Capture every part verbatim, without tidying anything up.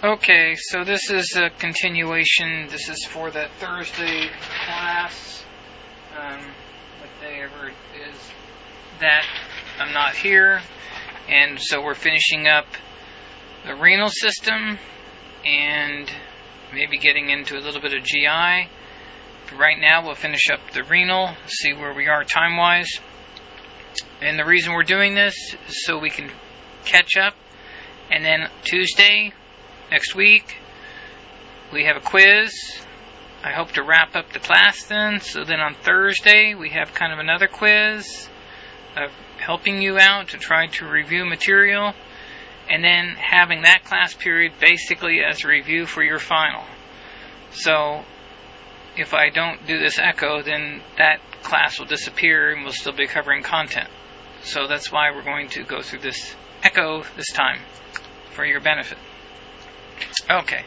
Okay, so this is a continuation. This is for the Thursday class. Um, what day ever it is that I'm not here. And so we're finishing up the renal system and maybe getting into a little bit of G I. But right now we'll finish up the renal, see where we are time-wise. And the reason we're doing this is so we can catch up. And then Tuesday, next week, we have a quiz. I hope to wrap up the class then. So then on Thursday, we have kind of another quiz of helping you out to try to review material. And then having that class period basically as a review for your final. So if I don't do this echo, then that class will disappear and we'll still be covering content. So that's why we're going to go through this echo this time for your benefit. Okay.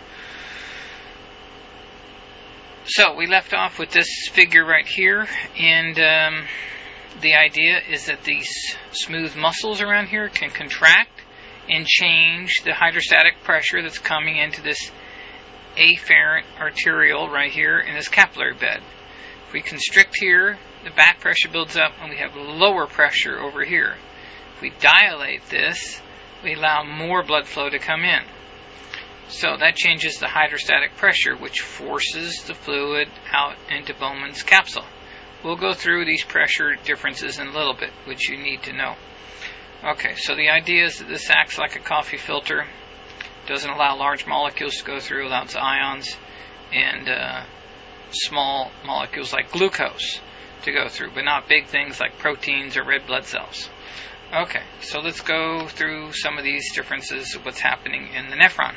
So we left off with this figure right here, and um, the idea is that these smooth muscles around here can contract and change the hydrostatic pressure that's coming into this afferent arteriole right here in this capillary bed. If we constrict here, the back pressure builds up and we have lower pressure over here. If we dilate this, we allow more blood flow to come in. So that changes the hydrostatic pressure, which forces the fluid out into Bowman's capsule. We'll go through these pressure differences in a little bit, which you need to know. Okay, so the idea is that this acts like a coffee filter. Doesn't allow large molecules to go through, allows ions and uh, small molecules like glucose to go through, but not big things like proteins or red blood cells. Okay, so let's go through some of these differences of what's happening in the nephron.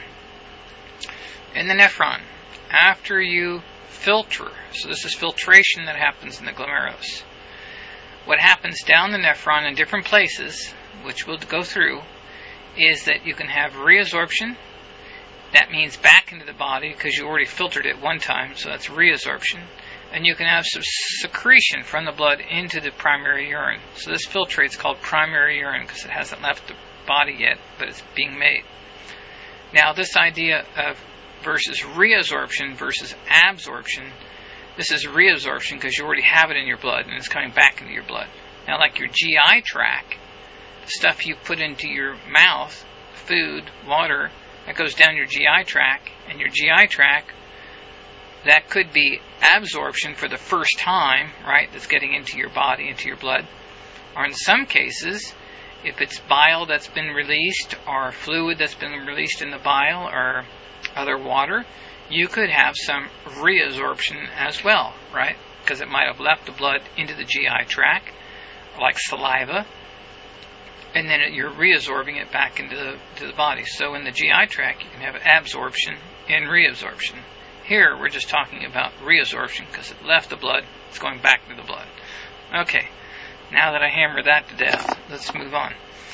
In the nephron, after you filter, so this is filtration that happens in the glomerulus. What happens down the nephron in different places, which we'll go through, is that you can have reabsorption. That means back into the body because you already filtered it one time, so that's reabsorption. And you can have some secretion from the blood into the primary urine. So this filtrate's called primary urine because it hasn't left the body yet, but it's being made. Now this idea of versus reabsorption versus absorption, this is reabsorption because you already have it in your blood and it's coming back into your blood. Now like your G I tract, stuff you put into your mouth, food, water, that goes down your G I tract, and your G I tract, that could be absorption for the first time, right, that's getting into your body, into your blood. Or in some cases, if it's bile that's been released, or fluid that's been released in the bile, or other water, you could have some reabsorption as well, right? Because it might have left the blood into the G I tract, like saliva, and then you're reabsorbing it back into the, to the body. So in the G I tract, you can have absorption and reabsorption. Here, we're just talking about reabsorption because it left the blood, it's going back to the blood. Okay, now that I hammered that to death, let's move on.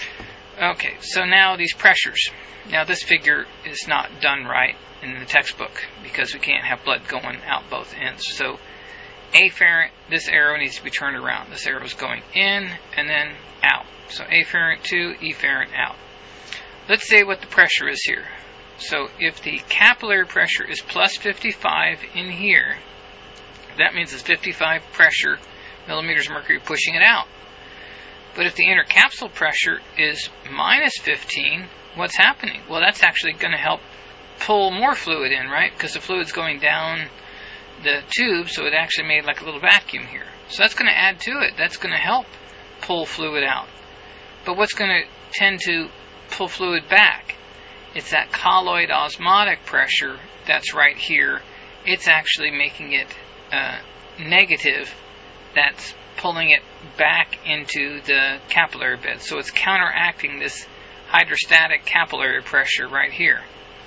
Okay, so now these pressures. Now this figure is not done right in the textbook because we can't have blood going out both ends. So afferent, this arrow needs to be turned around. This arrow is going in and then out. So afferent to efferent out. Let's say what the pressure is here. So if the capillary pressure is plus fifty-five in here, that means it's fifty-five pressure millimeters of mercury pushing it out. But if the intercapsular pressure is minus fifteen, what's happening? Well, that's actually going to help pull more fluid in, right? Because the fluid's going down the tube, so it actually made like a little vacuum here. So that's going to add to it. That's going to help pull fluid out. But what's going to tend to pull fluid back? It's that colloid osmotic pressure that's right here. It's actually making it uh, negative. That's pulling it back into the capillary bed. So it's counteracting this hydrostatic capillary pressure right here.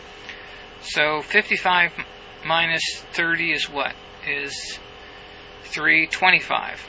So fifty-five minus thirty is what? Is three hundred twenty-five.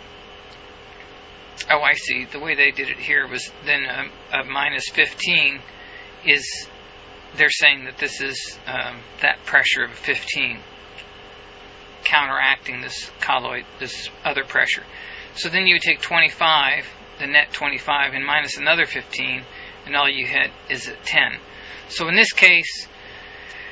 Oh, I see. The way they did it here was then a, a minus fifteen is, they're saying that this is um, that pressure of fifteen counteracting this colloid, this other pressure. So then you would take twenty-five, the net twenty-five, and minus another fifteen, and all you had is a ten. So in this case,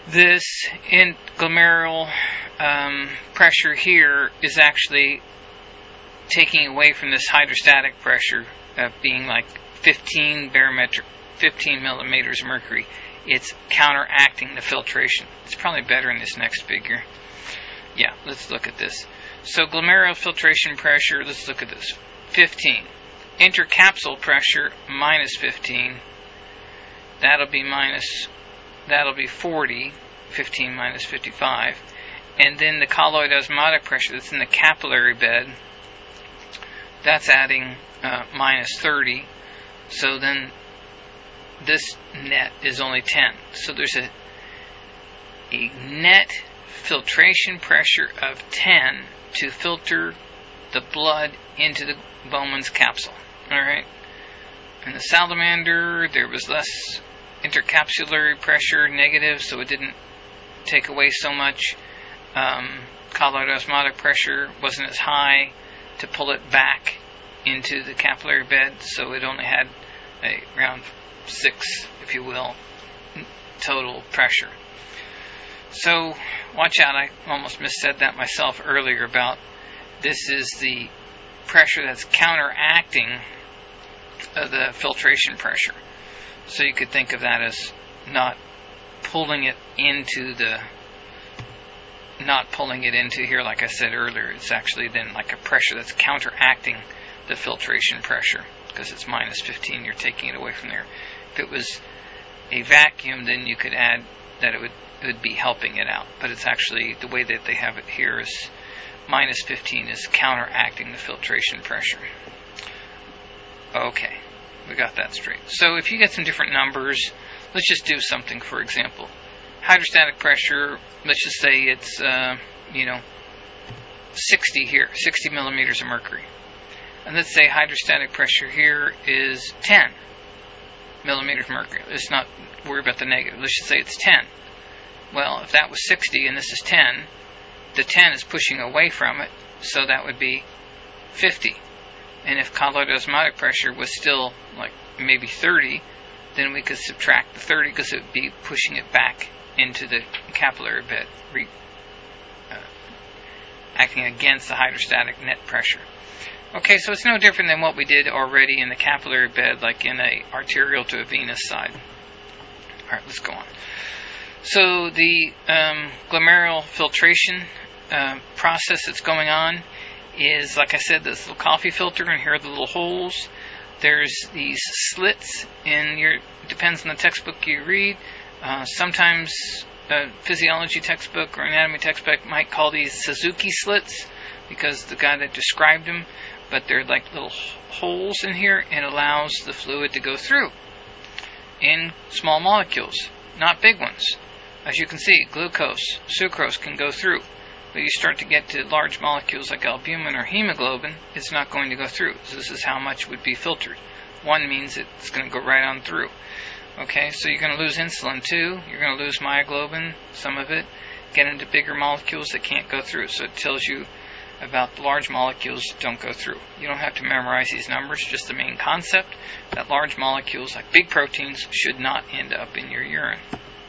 This in glomerular um, pressure here is actually taking away from this hydrostatic pressure of being like fifteen barometric, fifteen millimeters of mercury. It's counteracting the filtration. It's probably better in this next figure. Yeah, let's look at this. So glomerular filtration pressure, let's look at this. fifteen. Intercapsule pressure, minus fifteen. That'll be minus, that'll be forty. fifteen minus fifty-five. And then the colloid osmotic pressure that's in the capillary bed, that's adding uh, minus thirty. So then this net is only ten. So there's a, a net filtration pressure of ten to filter the blood into the Bowman's capsule. Alright? In the salamander, there was less intercapsular pressure, negative, so it didn't take away so much. Um, colloid osmotic pressure wasn't as high to pull it back into the capillary bed, so it only had a around six, if you will, total pressure. So watch out, I almost missaid that myself earlier about this is the pressure that's counteracting uh, the filtration pressure. So you could think of that as not pulling it into the not pulling it into here like I said earlier. It's actually then like a pressure that's counteracting the filtration pressure, because it's minus fifteen, you're taking it away from there. If it was a vacuum, then you could add that it would, it would be helping it out. But it's actually, the way that they have it here is minus fifteen is counteracting the filtration pressure. Okay, we got that straight. So if you get some different numbers, let's just do something. For example, hydrostatic pressure, let's just say it's, uh, you know, sixty here, sixty millimeters of mercury. And let's say hydrostatic pressure here is ten millimeters of mercury. Let's not worry about the negative. Let's just say it's ten. Well, if that was sixty and this is ten, the ten is pushing away from it, so that would be fifty. And if colloid osmotic pressure was still like maybe thirty, then we could subtract the thirty because it would be pushing it back into the capillary bed, re, uh, acting against the hydrostatic net pressure. Okay, so it's no different than what we did already in the capillary bed, like in a arterial to a venous side. Alright, let's go on. So the um, glomerular filtration uh, process that's going on is, like I said, this little coffee filter, and here are the little holes. There's these slits in your, depends on the textbook you read. Uh, sometimes a physiology textbook or anatomy textbook might call these Suzuki slits, because the guy that described them, but they're like little holes in here and allows the fluid to go through in small molecules, not big ones. As you can see, glucose, sucrose can go through, but you start to get to large molecules like albumin or hemoglobin, it's not going to go through. So this is how much would be filtered. One means it's going to go right on through. Okay, so you're going to lose insulin too, you're going to lose myoglobin, some of it, get into bigger molecules that can't go through. So it tells you about large molecules don't go through. You don't have to memorize these numbers, just the main concept that large molecules, like big proteins, should not end up in your urine.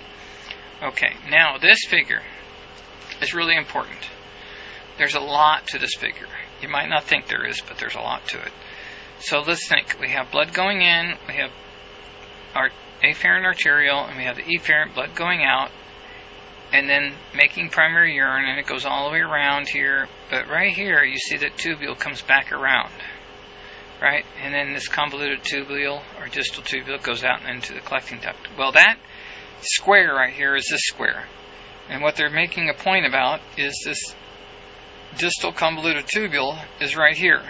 Okay, now this figure is really important. There's a lot to this figure. You might not think there is, but there's a lot to it. So let's think. We have blood going in, we have our afferent arterial, and we have the efferent blood going out, and then making primary urine, and it goes all the way around here. But right here, you see that tubule comes back around, right? And then this convoluted tubule, or distal tubule, goes out and into the collecting duct. Well, that square right here is this square. And what they're making a point about is this distal convoluted tubule is right here.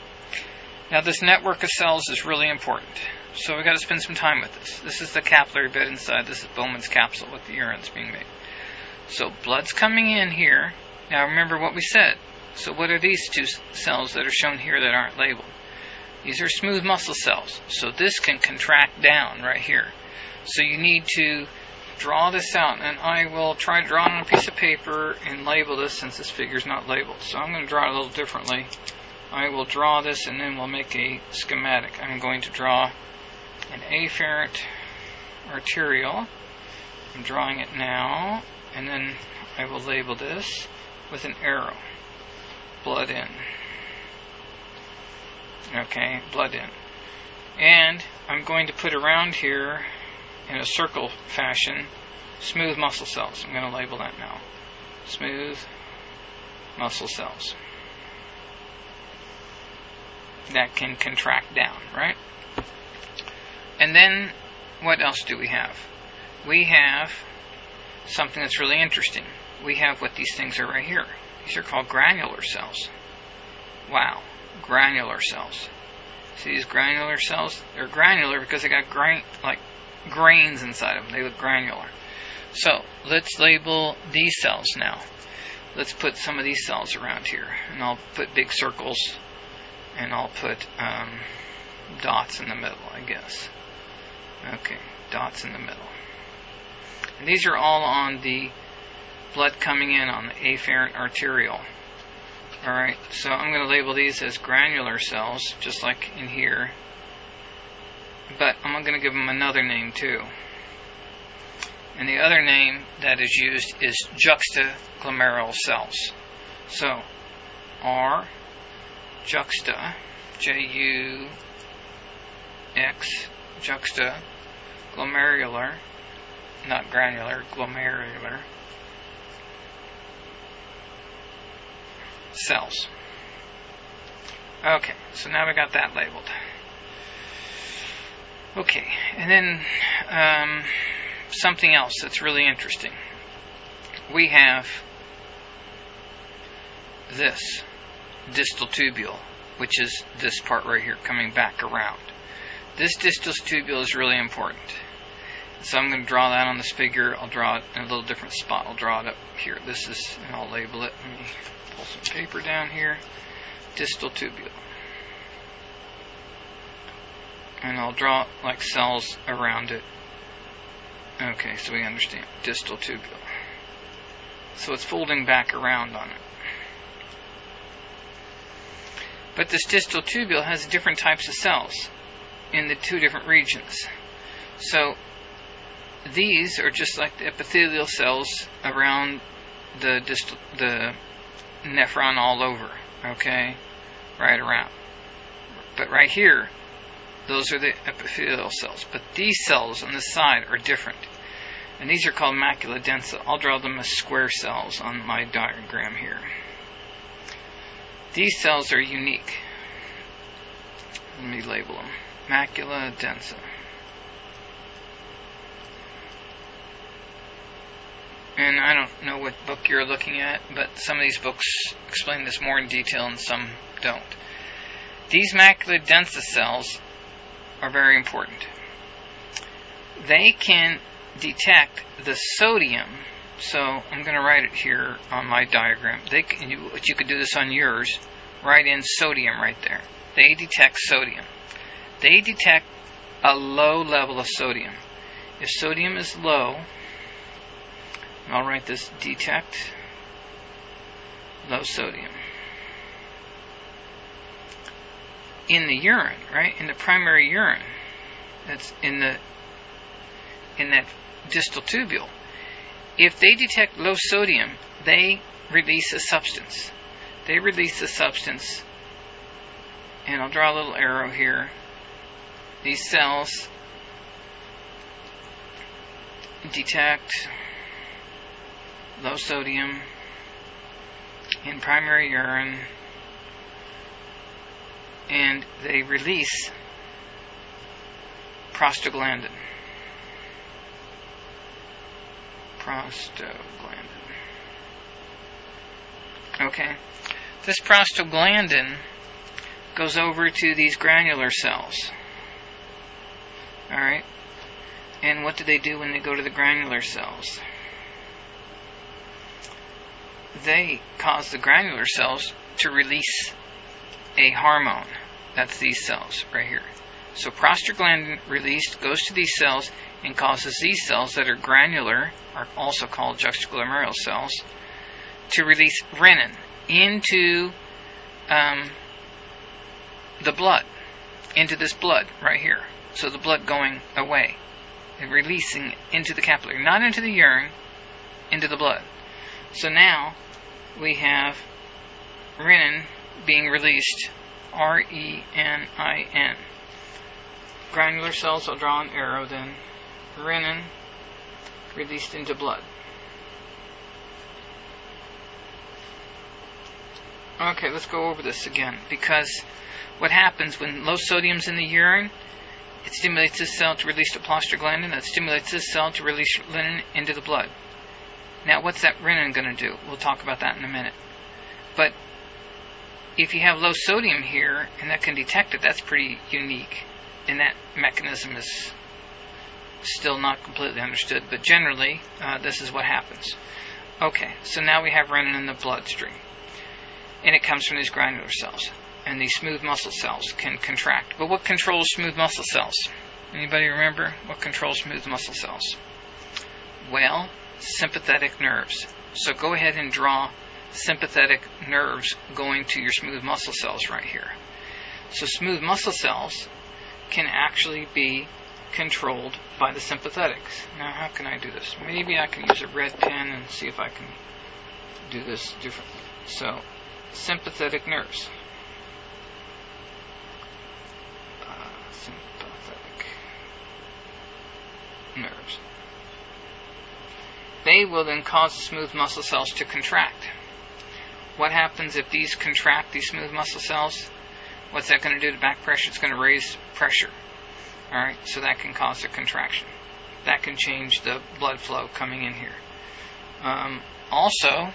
Now, this network of cells is really important. So we've got to spend some time with this. This is the capillary bed inside. This is Bowman's capsule with the urine's being made. So blood's coming in here. Now remember what we said. So what are these two cells that are shown here that aren't labeled? These are smooth muscle cells. So this can contract down right here. So you need to draw this out. And I will try to draw it on a piece of paper and label this, since this figure's not labeled. So I'm going to draw it a little differently. I will draw this and then we'll make a schematic. I'm going to draw an afferent arterial. I'm drawing it now, and then I will label this with an arrow. Blood in. Okay, blood in. And I'm going to put around here, in a circle fashion, smooth muscle cells. I'm going to label that now. Smooth muscle cells. That can contract down, right? And then, what else do we have? We have something that's really interesting. We have what these things are right here. These are called granular cells. Wow, granular cells. See these granular cells? They're granular because they got grain, like grains inside of them. They look granular. So, let's label these cells now. Let's put some of these cells around here. And I'll put big circles, and I'll put um, dots in the middle, I guess. Okay, dots in the middle. And these are all on the blood coming in on the afferent arteriole. Alright, so I'm going to label these as granular cells, just like in here. But I'm going to give them another name too. And the other name that is used is juxtaglomerular cells. So, R, juxta, J U X, juxta, glomerular, not granular, glomerular cells. Okay, so now we got that labeled. Okay, and then um, something else that's really interesting. We have this distal tubule, which is this part right here coming back around. This distal tubule is really important. So I'm going to draw that on this figure. I'll draw it in a little different spot. I'll draw it up here. This is, and I'll label it. Let me pull some paper down here. Distal tubule. And I'll draw like cells around it. Okay, so we understand. Distal tubule. So it's folding back around on it. But this distal tubule has different types of cells in the two different regions. So these are just like the epithelial cells around the distal, the nephron all over, okay, right around. But right here, those are the epithelial cells. But these cells on this side are different, and these are called macula densa. I'll draw them as square cells on my diagram here. These cells are unique. Let me label them. Macula densa. And I don't know what book you're looking at, but some of these books explain this more in detail and some don't. These macula densa cells are very important. They can detect the sodium. So I'm going to write it here on my diagram. They can, you, you could do this on yours. Write in sodium right there. They detect sodium. They detect a low level of sodium. If sodium is low, I'll write this: detect low sodium. In the urine, right? In the primary urine, that's in the in that distal tubule. If they detect low sodium, they release a substance. They release a substance, and I'll draw a little arrow here. These cells detect low sodium in primary urine, and they release prostaglandin. Prostaglandin. Okay. This prostaglandin goes over to these granular cells. Alright? And what do they do when they go to the granular cells? They cause the granular cells to release a hormone. That's these cells right here. So prostaglandin released goes to these cells and causes these cells that are granular, are also called juxtaglomerular cells, to release renin into um, the blood, into this blood right here. So the blood going away. and releasing into the capillary, not into the urine, into the blood. So now we have renin being released, R E N I N. Granular cells, I'll draw an arrow then. Renin released into blood. Okay, let's go over this again, because what happens when low sodium's in the urine, it stimulates this cell to release the prostaglandin, that stimulates this cell to release renin into the blood. Now, what's that renin going to do? We'll talk about that in a minute. But if you have low sodium here, and that can detect it, that's pretty unique. And that mechanism is still not completely understood. But generally, uh, this is what happens. Okay, so now we have renin in the bloodstream. And it comes from these granular cells. And these smooth muscle cells can contract. But what controls smooth muscle cells? Anybody remember what controls smooth muscle cells? Well, sympathetic nerves. So go ahead and draw sympathetic nerves going to your smooth muscle cells right here. So smooth muscle cells can actually be controlled by the sympathetics. Now, how can I do this? Maybe I can use a red pen and see if I can do this differently. So, sympathetic nerves. Uh, sympathetic nerves. They will then cause the smooth muscle cells to contract. What happens if these contract, these smooth muscle cells? What's that going to do to back pressure? It's going to raise pressure. Alright, so that can cause a contraction. That can change the blood flow coming in here. Um, also,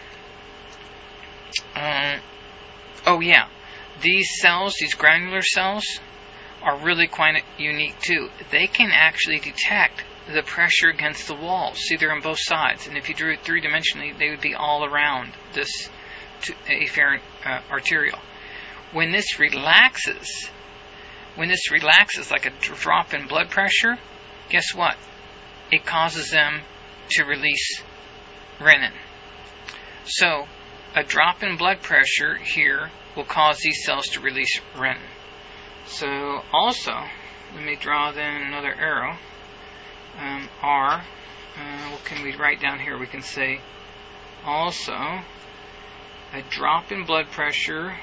uh, oh yeah, these cells, these granular cells, are really quite unique too. They can actually detect the pressure against the walls. See, they're on both sides. And if you drew it three-dimensionally, they would be all around this afferent uh, arteriole. When this relaxes, when this relaxes like a drop in blood pressure, guess what? It causes them to release renin. So, a drop in blood pressure here will cause these cells to release renin. So, also, let me draw then another arrow. Um, R, uh, what can we write down here? We can say also a drop in blood pressure,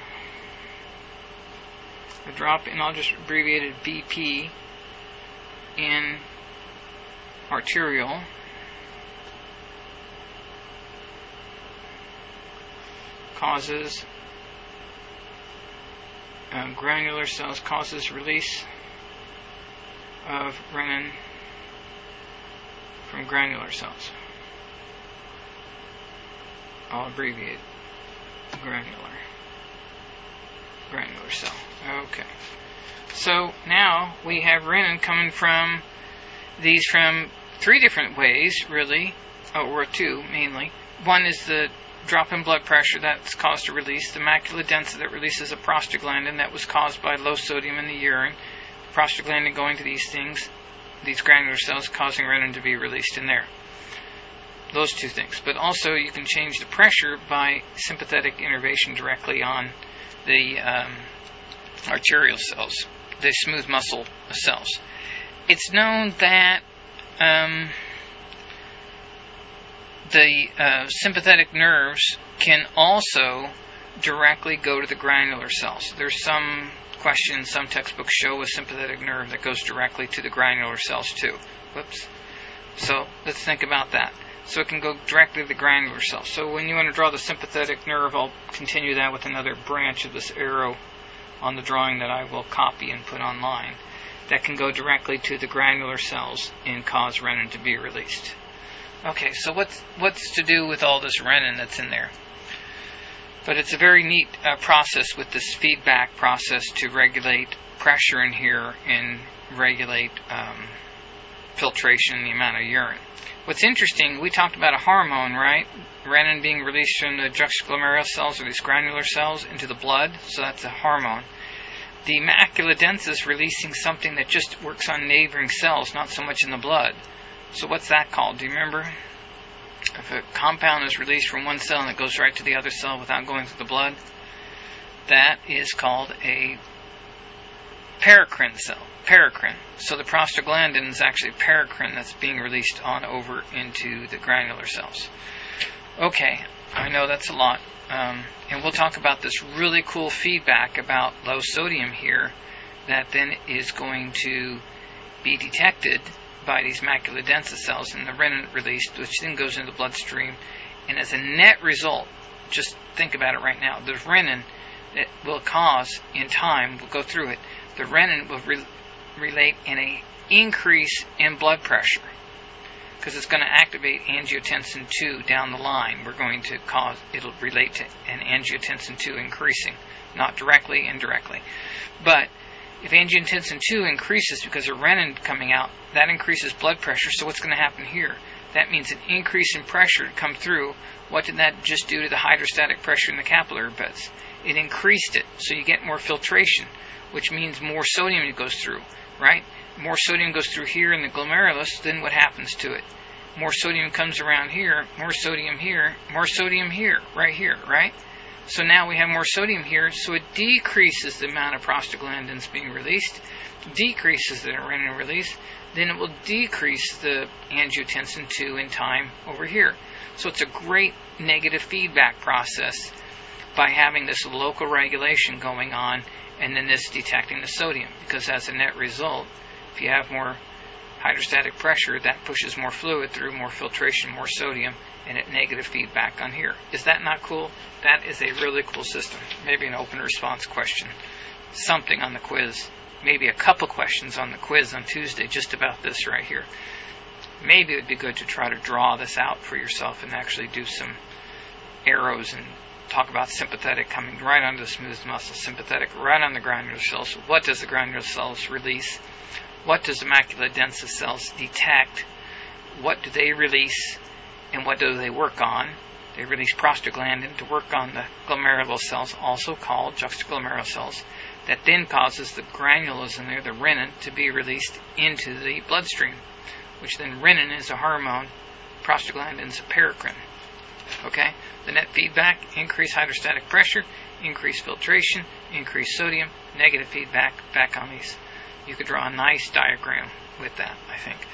a drop in, I'll just abbreviate it B P, in arteriole causes uh, granular cells, causes release of renin from granular cells. I'll abbreviate granular. Granular cell. Okay. So now we have renin coming from these from three different ways, really, or two mainly. One is the drop in blood pressure that's caused a release, the macula densa that releases a prostaglandin that was caused by low sodium in the urine, prostaglandin going to these things, these granular cells, causing renin to be released in there. Those two things. But also you can change the pressure by sympathetic innervation directly on the um, arterial cells, the smooth muscle cells. It's known that um, the uh, sympathetic nerves can also directly go to the granular cells. There's some questions, some textbooks show a sympathetic nerve that goes directly to the granular cells too. Whoops. So let's think about that. So it can go directly to the granular cells. So when you want to draw the sympathetic nerve, I'll continue that with another branch of this arrow on the drawing that I will copy and put online. That can go directly to the granular cells and cause renin to be released. Okay, so what's what's to do with all this renin that's in there? But it's a very neat uh, process with this feedback process to regulate pressure in here and regulate um, filtration and the amount of urine. What's interesting, we talked about a hormone, right? Renin being released from the juxtaglomerular cells or these granular cells into the blood, so that's a hormone. The macula densa is releasing something that just works on neighboring cells, not so much in the blood. So what's that called? Do you remember? If a compound is released from one cell and it goes right to the other cell without going through the blood, that is called a paracrine cell. Paracrine. So the prostaglandin is actually paracrine that's being released on over into the granular cells. Okay, I know that's a lot. Um, and we'll talk about this really cool feedback about low sodium here that then is going to be detected by these macula densa cells and the renin released, which then goes into the bloodstream. And as a net result, just think about it right now, the renin that will cause in time, we'll go through it, the renin will re- relate in a increase in blood pressure because it's going to activate angiotensin two down the line. We're going to cause, it'll relate to an angiotensin two increasing, not directly, indirectly. But if angiotensin two increases because of renin coming out, that increases blood pressure. So what's going to happen here? That means an increase in pressure to come through. What did that just do to the hydrostatic pressure in the capillary beds? It increased it, so you get more filtration, which means more sodium goes through, right? More sodium goes through here in the glomerulus, then what happens to it? More sodium comes around here, more sodium here, more sodium here, right here, right? So now we have more sodium here, so it decreases the amount of prostaglandins being released, decreases the renin release, then it will decrease the angiotensin two in time over here. So it's a great negative feedback process by having this local regulation going on and then this detecting the sodium, because as a net result, if you have more hydrostatic pressure, that pushes more fluid through, more filtration, more sodium, and it negative feedback on here. Is that not cool? That is a really cool system. Maybe an open response question, something on the quiz, maybe a couple questions on the quiz on Tuesday just about this right here. Maybe it would be good to try to draw this out for yourself and actually do some arrows and talk about sympathetic coming right onto the smooth muscle, sympathetic right on the granular cells. What does the granular cells release? What does the macula densa cells detect? What do they release? And what do they work on? They release prostaglandin to work on the glomerular cells, also called juxtaglomerular cells, that then causes the granules in there, the renin, to be released into the bloodstream, which then renin is a hormone, prostaglandin is a paracrine. Okay? The net feedback, increased hydrostatic pressure, increased filtration, increased sodium, negative feedback back on these. You could draw a nice diagram with that, I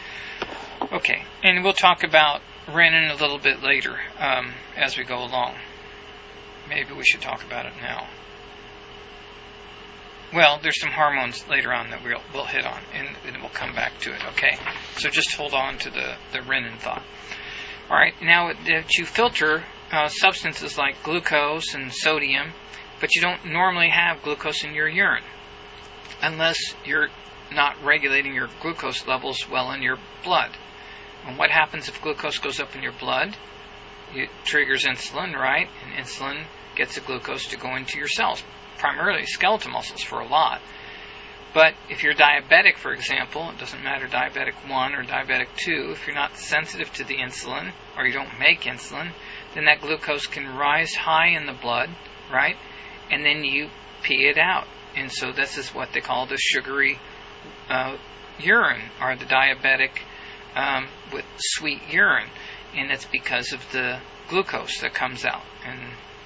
think. Okay, and we'll talk about renin a little bit later um, as we go along. Maybe we should talk about it now. Well, there's some hormones later on that we'll, we'll hit on, and, and we'll come back to it, okay? So just hold on to the, the renin thought. All right, now that you filter uh, substances like glucose and sodium, but you don't normally have glucose in your urine unless you're not regulating your glucose levels well in your blood. And what happens if glucose goes up in your blood? It triggers insulin, right? And insulin gets the glucose to go into your cells, primarily skeletal muscles for a lot. But if you're diabetic, for example, it doesn't matter diabetic one or diabetic two, if you're not sensitive to the insulin or you don't make insulin, then that glucose can rise high in the blood, right? And then you pee it out. And so this is what they call the sugary uh, urine, or the diabetic um, with sweet urine. And it's because of the glucose that comes out. And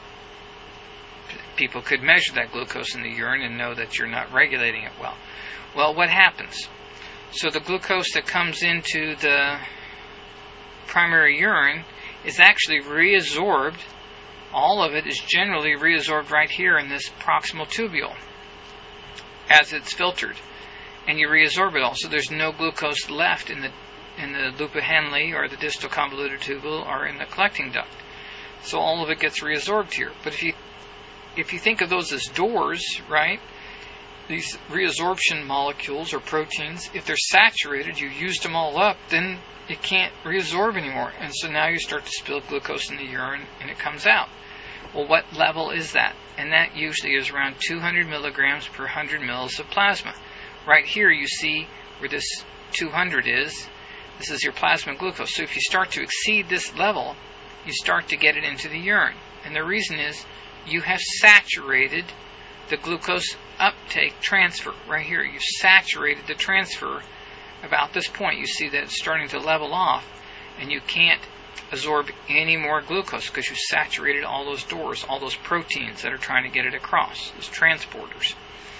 people could measure that glucose in the urine and know that you're not regulating it well. Well, what happens? So the glucose that comes into the primary urine is actually reabsorbed. All of it is generally reabsorbed right here in this proximal tubule as it's filtered, and you reabsorb it all. So there's no glucose left in the in the loop of Henle or the distal convoluted tubule or in the collecting duct. So all of it gets reabsorbed here. But if you if you think of those as doors, right, these reabsorption molecules or proteins, if they're saturated, you used them all up, then it can't reabsorb anymore. And so now you start to spill glucose in the urine and it comes out. Well, what level is that? And that usually is around two hundred milligrams per one hundred mils of plasma. Right here you see where this two hundred is. This is your plasma glucose. So if you start to exceed this level, you start to get it into the urine. And the reason is you have saturated the glucose uptake transfer. Right here, you've saturated the transfer. About this point, you see that it's starting to level off, and you can't absorb any more glucose because you saturated all those doors, all those proteins that are trying to get it across, those transporters.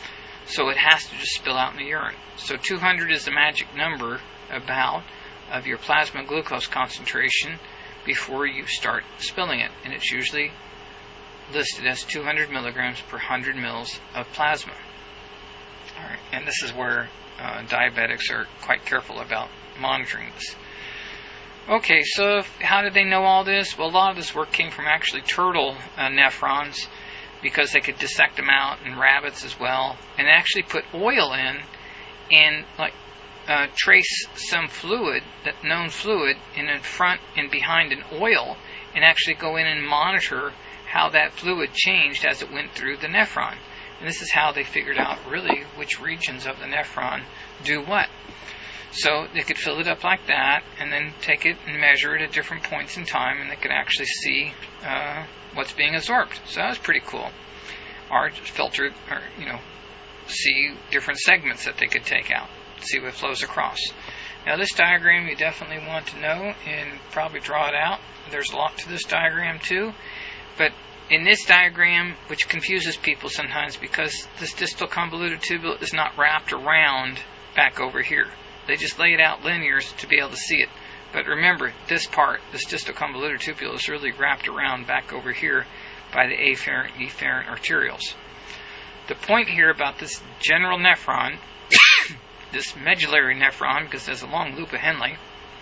So it has to just spill out in the urine. So two hundred is the magic number about of your plasma glucose concentration before you start spilling it. And it's usually listed as two hundred milligrams per one hundred mils of plasma. All right, and this is where uh, diabetics are quite careful about monitoring this. Okay, so if, how did they know all this? Well, a lot of this work came from actually turtle uh, nephrons, because they could dissect them out, and rabbits as well, and actually put oil in and like uh, trace some fluid, that known fluid, in the front and behind an oil, and actually go in and monitor how that fluid changed as it went through the nephron. And this is how they figured out really which regions of the nephron do what. So they could fill it up like that, and then take it and measure it at different points in time, and they could actually see uh, what's being absorbed. So that was pretty cool. Or filtered, or you know, see different segments that they could take out, see what flows across. Now this diagram you definitely want to know and probably draw it out. There's a lot to this diagram too, but in this diagram, which confuses people sometimes because this distal convoluted tubule is not wrapped around back over here. They just lay it out linear to be able to see it. But remember, this part, this distal convoluted tubule, is really wrapped around back over here by the afferent efferent arterioles. The point here about this general nephron, this medullary nephron, because there's a long loop of Henle,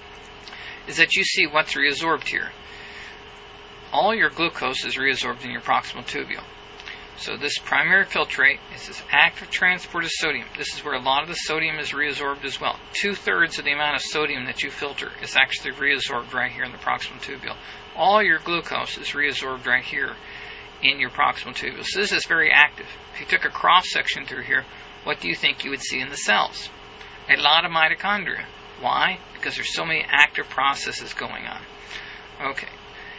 is that you see what's reabsorbed here. All your glucose is reabsorbed in your proximal tubule. So this primary filtrate is this active transport of sodium. This is where a lot of the sodium is reabsorbed as well. Two-thirds of the amount of sodium that you filter is actually reabsorbed right here in the proximal tubule. All your glucose is reabsorbed right here in your proximal tubule. So this is very active. If you took a cross-section through here, what do you think you would see in the cells? A lot of mitochondria. Why? Because there's so many active processes going on. Okay.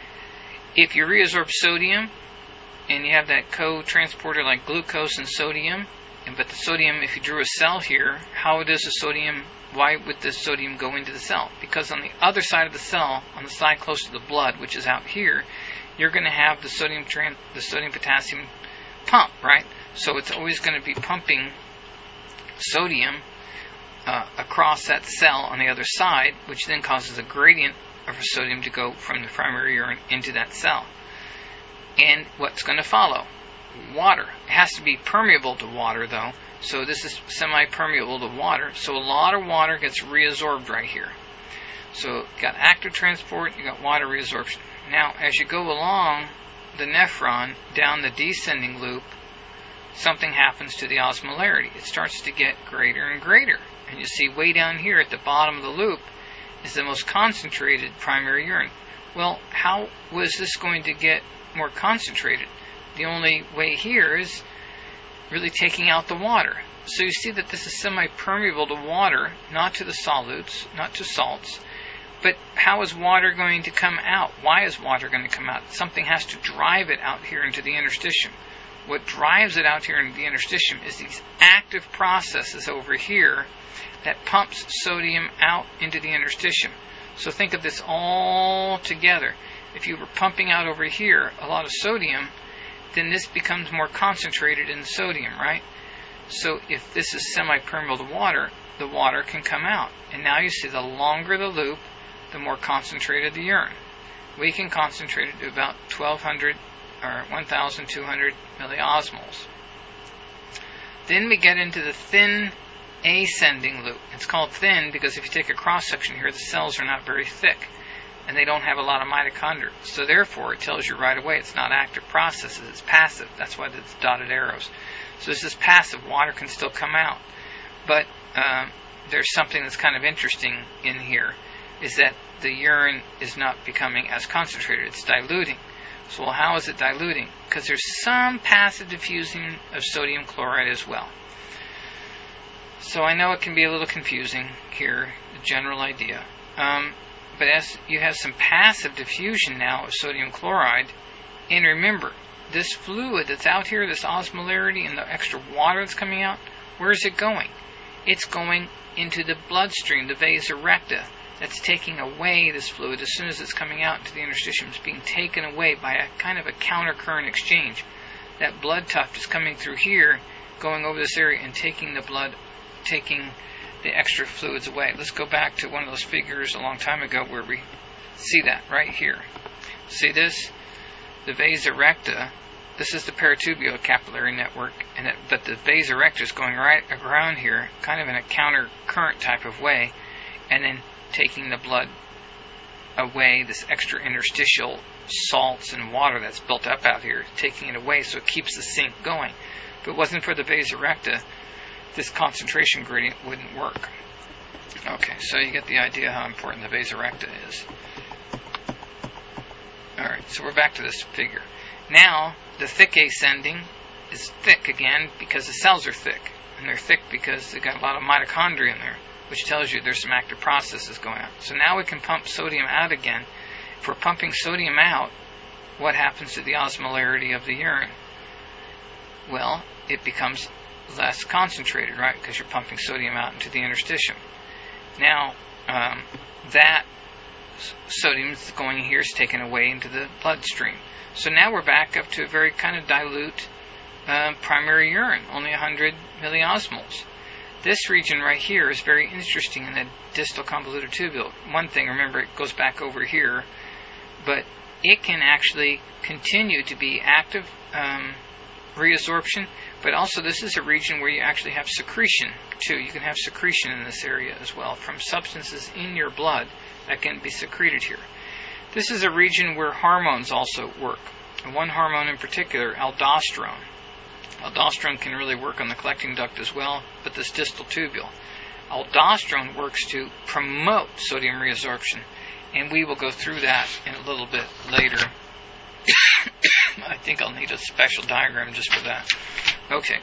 If you reabsorb sodium, and you have that co-transporter like glucose and sodium, and but the sodium, if you drew a cell here, how does the sodium, why would the sodium go into the cell? Because on the other side of the cell, on the side close to the blood, which is out here, you're going to have the sodium trans, the sodium potassium pump, right? So it's always going to be pumping sodium uh, across that cell on the other side, which then causes a gradient of sodium to go from the primary urine into that cell. And what's going to follow? Water. It has to be permeable to water, though. So this is semi-permeable to water. So a lot of water gets reabsorbed right here. So you've got active transport, you've got water reabsorption. Now, as you go along the nephron down the descending loop, something happens to the osmolarity. It starts to get greater and greater. And you see way down here at the bottom of the loop is the most concentrated primary urine. Well, how was this going to get more concentrated? The only way here is really taking out the water. So you see that this is semi-permeable to water, not to the solutes, not to salts. But how is water going to come out? Why is water going to come out? Something has to drive it out here into the interstitium. What drives it out here into the interstitium is these active processes over here that pumps sodium out into the interstitium. So think of this all together. If you were pumping out over here a lot of sodium, then this becomes more concentrated in sodium, right? So if this is semi-permeable to water, the water can come out. And now you see the longer the loop, the more concentrated the urine. We can concentrate it to about twelve hundred or one thousand two hundred milliosmoles. Then we get into the thin ascending loop. It's called thin because if you take a cross-section here, the cells are not very thick, and they don't have a lot of mitochondria. So therefore, it tells you right away it's not active processes, it's passive. That's why it's dotted arrows. So this is passive. Water can still come out. But um, there's something that's kind of interesting in here, is that the urine is not becoming as concentrated. It's diluting. So well, how is it diluting? Because there's some passive diffusing of sodium chloride as well. So I know it can be a little confusing here, the general idea. Um, but as you have some passive diffusion now of sodium chloride, and remember, this fluid that's out here, this osmolarity and the extra water that's coming out, where is it going? It's going into the bloodstream, the vasa recta. That's taking away this fluid. As soon as it's coming out into the interstitium, it's being taken away by a kind of a counter current exchange. That blood tuft is coming through here, going over this area and taking the blood, taking the extra fluids away. Let's go back to one of those figures a long time ago where we see that right here. See this? The vasa recta, this is the peritubular capillary network, and it, but the vasa recta is going right around here, kind of in a counter current type of way, and then taking the blood away, this extra interstitial salts and water that's built up out here, taking it away so it keeps the sink going. If it wasn't for the vasa recta, this concentration gradient wouldn't work. Okay, so you get the idea how important the vasa recta is. Alright, so we're back to this figure. Now, the thick ascending is thick again because the cells are thick. And they're thick because they've got a lot of mitochondria in there, which tells you there's some active processes going on. So now we can pump sodium out again. If we're pumping sodium out, what happens to the osmolarity of the urine? Well, it becomes less concentrated, right? Because you're pumping sodium out into the interstitium. Now, um, that sodium that's going here is taken away into the bloodstream. So now we're back up to a very kind of dilute uh, primary urine, only one hundred milliosmoles. This region right here is very interesting in the distal convoluted tubule. One thing, remember, it goes back over here, but it can actually continue to be active um, reabsorption, but also this is a region where you actually have secretion too. You can have secretion in this area as well from substances in your blood that can be secreted here. This is a region where hormones also work. And one hormone in particular, aldosterone. Aldosterone can really work on the collecting duct as well, but this distal tubule. Aldosterone works to promote sodium reabsorption, and we will go through that in a little bit later. I think I'll need a special diagram just for that. Okay.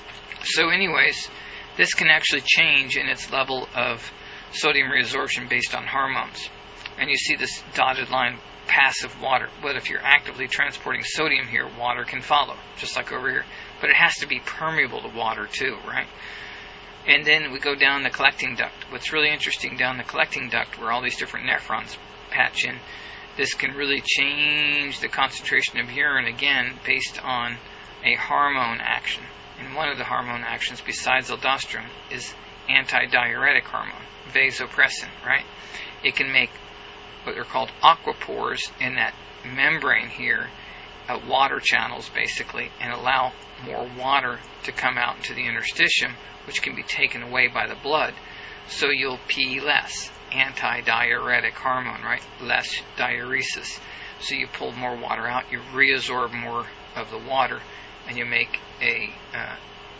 So anyways, this can actually change in its level of sodium reabsorption based on hormones. And you see this dotted line, passive water. But if you're actively transporting sodium here, water can follow, just like over here. But it has to be permeable to water too, right? And then we go down the collecting duct. What's really interesting down the collecting duct, where all these different nephrons patch in, this can really change the concentration of urine again based on a hormone action. And one of the hormone actions besides aldosterone is antidiuretic hormone, vasopressin, right? It can make what are called aquapores in that membrane here, uh, water channels basically, and allow more water to come out into the interstitium, which can be taken away by the blood. So you'll pee less. Antidiuretic hormone, right? Less diuresis. So you pull more water out, you reabsorb more of the water, and you make a uh,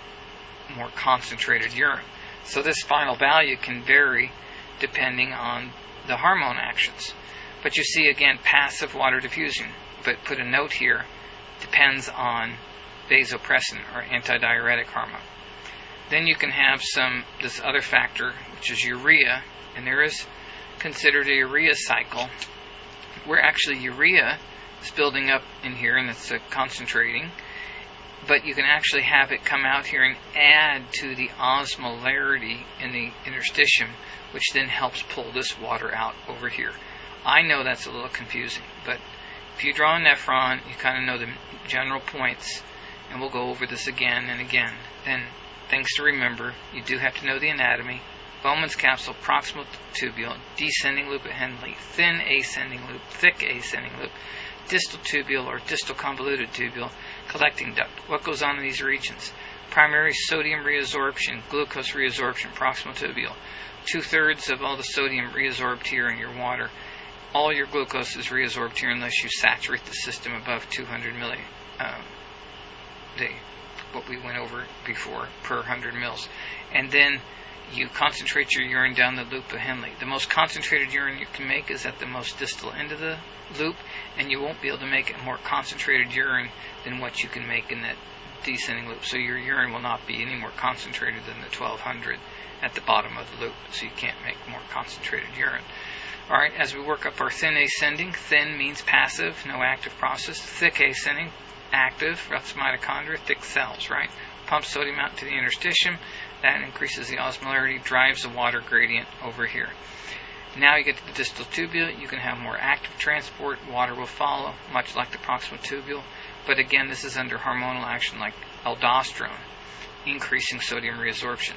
more concentrated urine. So this final value can vary depending on the hormone actions. But you see again passive water diffusion. But put a note here, depends on vasopressin or antidiuretic hormone. Then you can have some this other factor, which is urea, and there is considered a urea cycle where actually urea is building up in here and it's uh, concentrating, but you can actually have it come out here and add to the osmolarity in the interstitium, which then helps pull this water out over here. I know that's a little confusing, but if you draw a nephron, you kind of know the general points, and we'll go over this again and again. Then things to remember, you do have to know the anatomy. Bowman's capsule, proximal tubule, descending loop at Henle, thin ascending loop, thick ascending loop, distal tubule or distal convoluted tubule, collecting duct. What goes on in these regions? Primary sodium reabsorption, glucose reabsorption, proximal tubule. Two-thirds of all the sodium reabsorbed here in your water. All your glucose is reabsorbed here unless you saturate the system above two hundred milli. Um, the, what we went over before, per one hundred mils. And then you concentrate your urine down the loop of Henle. The most concentrated urine you can make is at the most distal end of the loop, and you won't be able to make a more concentrated urine than what you can make in that descending loop. So your urine will not be any more concentrated than the twelve hundred at the bottom of the loop, so you can't make more concentrated urine. Alright, as we work up our thin ascending, thin means passive, no active process. Thick ascending, active, that's mitochondria, thick cells, right? Pump sodium out to the interstitium, that increases the osmolarity, drives the water gradient over here. Now you get to the distal tubule, you can have more active transport, water will follow, much like the proximal tubule, but again, this is under hormonal action like aldosterone. increasing sodium reabsorption.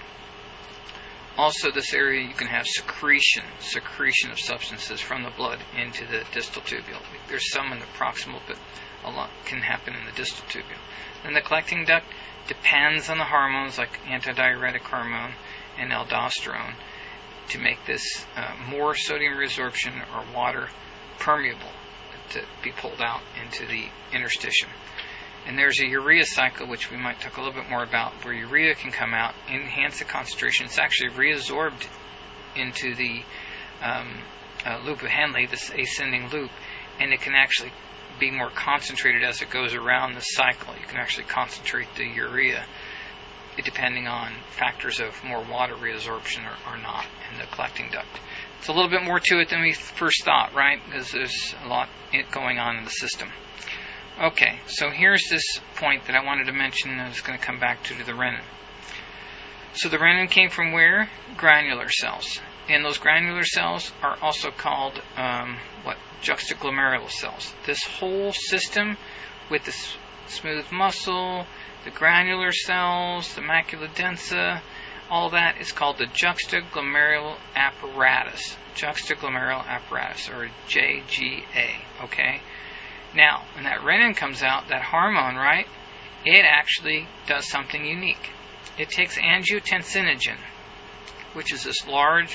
Also, this area you can have secretion, secretion of substances from the blood into the distal tubule. There's some in the proximal, but a lot can happen in the distal tubule. Then the collecting duct depends on the hormones like antidiuretic hormone and aldosterone to make this uh, more sodium reabsorption or water permeable to be pulled out into the interstitium. And there's a urea cycle, which we might talk a little bit more about, where urea can come out, enhance the concentration. It's actually reabsorbed into the um, uh, loop of Henle, this ascending loop, and it can actually be more concentrated as it goes around the cycle. You can actually concentrate the urea depending on factors of more water reabsorption or, or not in the collecting duct. It's a little bit more to it than we first thought, right? Because there's a lot going on in the system. Okay, so here's this point that I wanted to mention that I was going to come back to, to the renin. So the renin came from where? Granular cells. And those granular cells are also called, um, what, juxtaglomerular cells. This whole system with the s- smooth muscle, the granular cells, the macula densa, all that is called the juxtaglomerular apparatus. Juxtaglomerular apparatus, or J G A, okay? Now, when that renin comes out, that hormone, right, it actually does something unique. It takes angiotensinogen, which is this large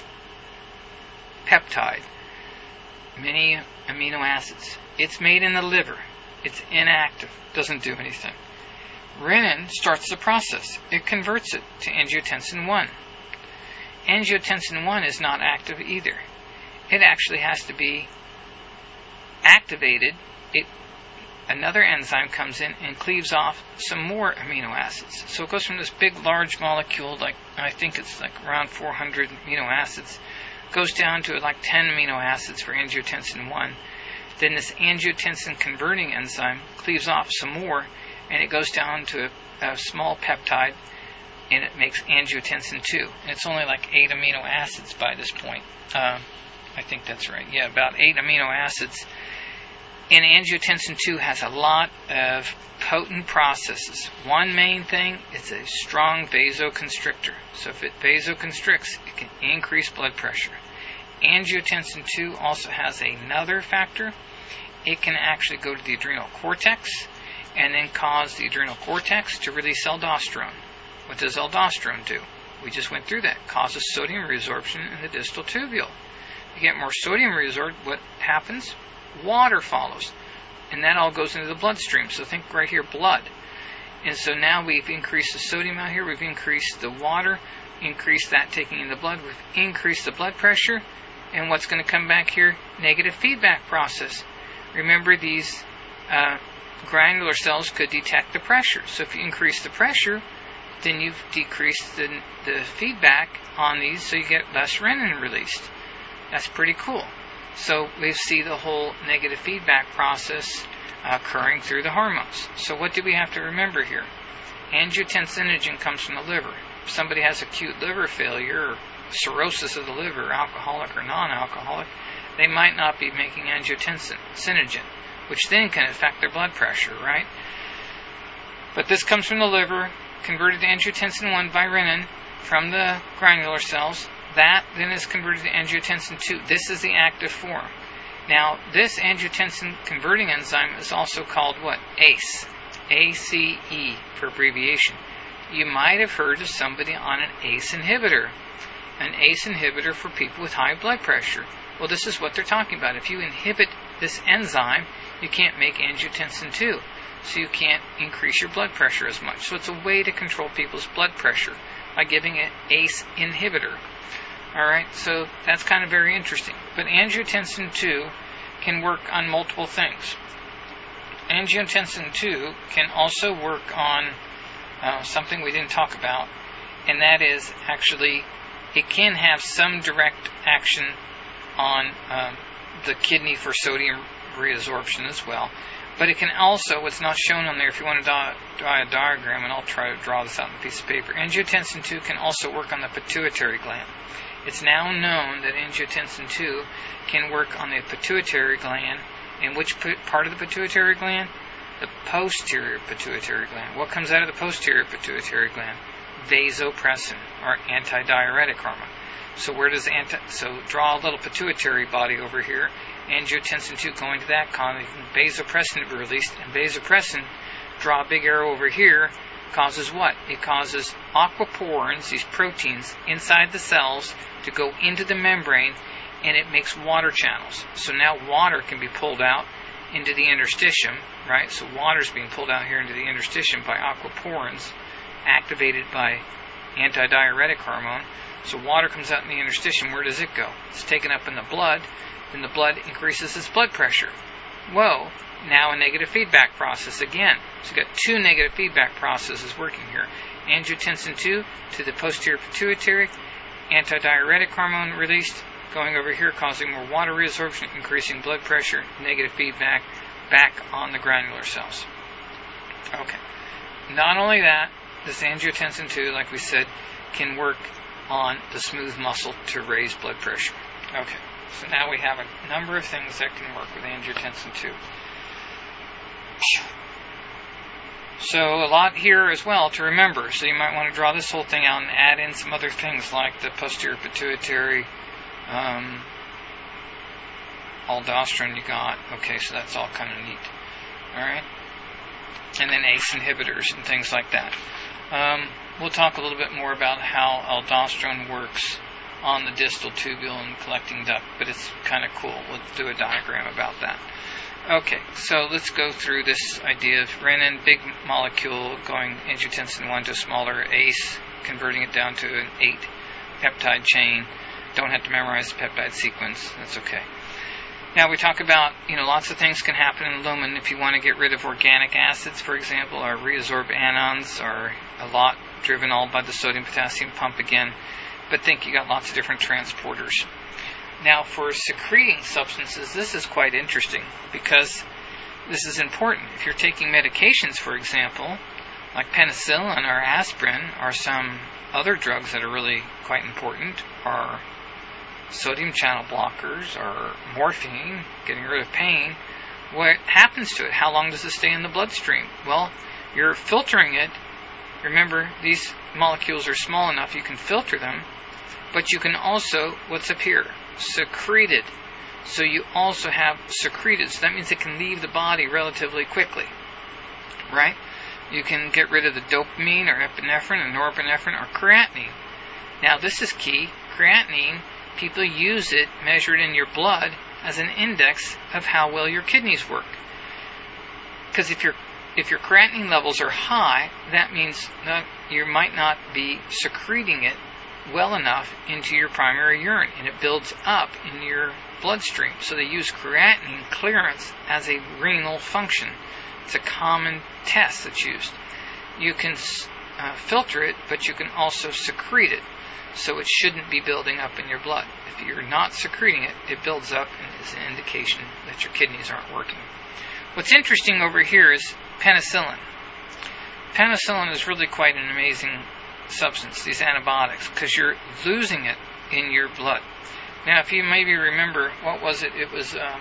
peptide, many amino acids. It's made in the liver. It's inactive, doesn't do anything. Renin starts the process. It converts it to angiotensin one. Angiotensin one is not active either. It actually has to be activated. It, another enzyme comes in and cleaves off some more amino acids. So it goes from this big, large molecule, like I think it's like around four hundred amino acids, goes down to like ten amino acids for angiotensin one. Then this angiotensin converting enzyme cleaves off some more, and it goes down to a, a small peptide, and it makes angiotensin two. And it's only like eight amino acids by this point. Uh, I think that's right. Yeah, about eight amino acids. And angiotensin two has a lot of potent processes. One main thing, it's a strong vasoconstrictor. So if it vasoconstricts, it can increase blood pressure. Angiotensin two also has another factor. It can actually go to the adrenal cortex and then cause the adrenal cortex to release aldosterone. What does aldosterone do? We just went through that. It causes sodium reabsorption in the distal tubule. You get more sodium reabsorbed, what happens? Water follows, and that all goes into the bloodstream. So think right here, blood. And so now we've increased the sodium out here, we've increased the water, increased that taking in the blood, we've increased the blood pressure, and what's going to come back here? Negative feedback process. Remember, these uh, granular cells could detect the pressure. So if you increase the pressure, then you've decreased the, the feedback on these, so you get less renin released. That's pretty cool. So we see the whole negative feedback process uh, occurring through the hormones. So what do we have to remember here? Angiotensinogen comes from the liver. If somebody has acute liver failure or cirrhosis of the liver, alcoholic or non-alcoholic, they might not be making angiotensinogen, which then can affect their blood pressure, right? But this comes from the liver, converted to angiotensin one by renin from the granular cells. That then is converted to angiotensin two. This is the active form. Now, this angiotensin converting enzyme is also called what? A C E. A C E for abbreviation. You might have heard of somebody on an A C E inhibitor. An A C E inhibitor for people with high blood pressure. Well, this is what they're talking about. If you inhibit this enzyme, you can't make angiotensin two. So you can't increase your blood pressure as much. So it's a way to control people's blood pressure by giving an A C E inhibitor. Alright, so that's kind of very interesting. But angiotensin two can work on multiple things. Angiotensin two can also work on uh, something we didn't talk about, and that is actually it can have some direct action on um, the kidney for sodium reabsorption as well. But it can also, what's not shown on there, if you want to draw, draw a diagram, and I'll try to draw this out on a piece of paper, angiotensin two can also work on the pituitary gland. It's now known that angiotensin two can work on the pituitary gland. And which part of the pituitary gland? The posterior pituitary gland. What comes out of the posterior pituitary gland? vasopressin, or antidiuretic hormone. So where does anti? So draw a little pituitary body over here. Angiotensin two going to that, causing vasopressin to be released, and vasopressin, draw a big arrow over here, causes what? It causes aquaporins, these proteins, inside the cells to go into the membrane, and it makes water channels. So now water can be pulled out into the interstitium, right? So water is being pulled out here into the interstitium by aquaporins, activated by antidiuretic hormone. So water comes out in the interstitium. Where does it go? It's taken up in the blood, and the blood increases its blood pressure. Whoa, now a negative feedback process again. So you've got two negative feedback processes working here. Angiotensin two to the posterior pituitary, antidiuretic hormone released, going over here, causing more water reabsorption, increasing blood pressure, negative feedback back on the granular cells. Okay. Not only that, this angiotensin two, like we said, can work on the smooth muscle to raise blood pressure. Okay. So now we have a number of things that can work with angiotensin two. So a lot here as well to remember. So you might want to draw this whole thing out and add in some other things like the posterior pituitary, um, aldosterone you got. Okay, so that's all kind of neat. Alright? And then A C E inhibitors and things like that. Um, we'll talk a little bit more about how aldosterone works on the distal tubule and collecting duct, but it's kind of cool. We'll do a diagram about that. Okay, so let's go through this idea of renin, big molecule, going angiotensin one to a smaller A C E, converting it down to an eight peptide chain. Don't have to memorize the peptide sequence. That's okay. Now we talk about, you know, lots of things can happen in lumen. If you want to get rid of organic acids, for example, or reabsorb anions, or a lot driven all by the sodium-potassium pump again. But think you got lots of different transporters. Now for secreting substances, this is quite interesting because this is important. If you're taking medications, for example, like penicillin or aspirin, or some other drugs that are really quite important, or sodium channel blockers, or morphine, getting rid of pain, what happens to it? How long does it stay in the bloodstream? Well, you're filtering it. Remember, these molecules are small enough you can filter them, but you can also, what's up here? Secrete it. So you also have secreted. So that means it can leave the body relatively quickly, right? You can get rid of the dopamine or epinephrine or norepinephrine or creatinine. Now this is key. Creatinine, people use it measured in your blood as an index of how well your kidneys work. Because if your if your creatinine levels are high, that means that you might not be secreting it well enough into your primary urine, and it builds up in your bloodstream. So they use creatinine clearance as a renal function. It's a common test that's used. You can uh, filter it, but you can also secrete it. So it shouldn't be building up in your blood. If you're not secreting it, it builds up and is an indication that your kidneys aren't working. What's interesting over here is penicillin. Penicillin is really quite an amazing substance, these antibiotics, because you're losing it in your blood. Now, if you maybe remember, what was it? It was, um,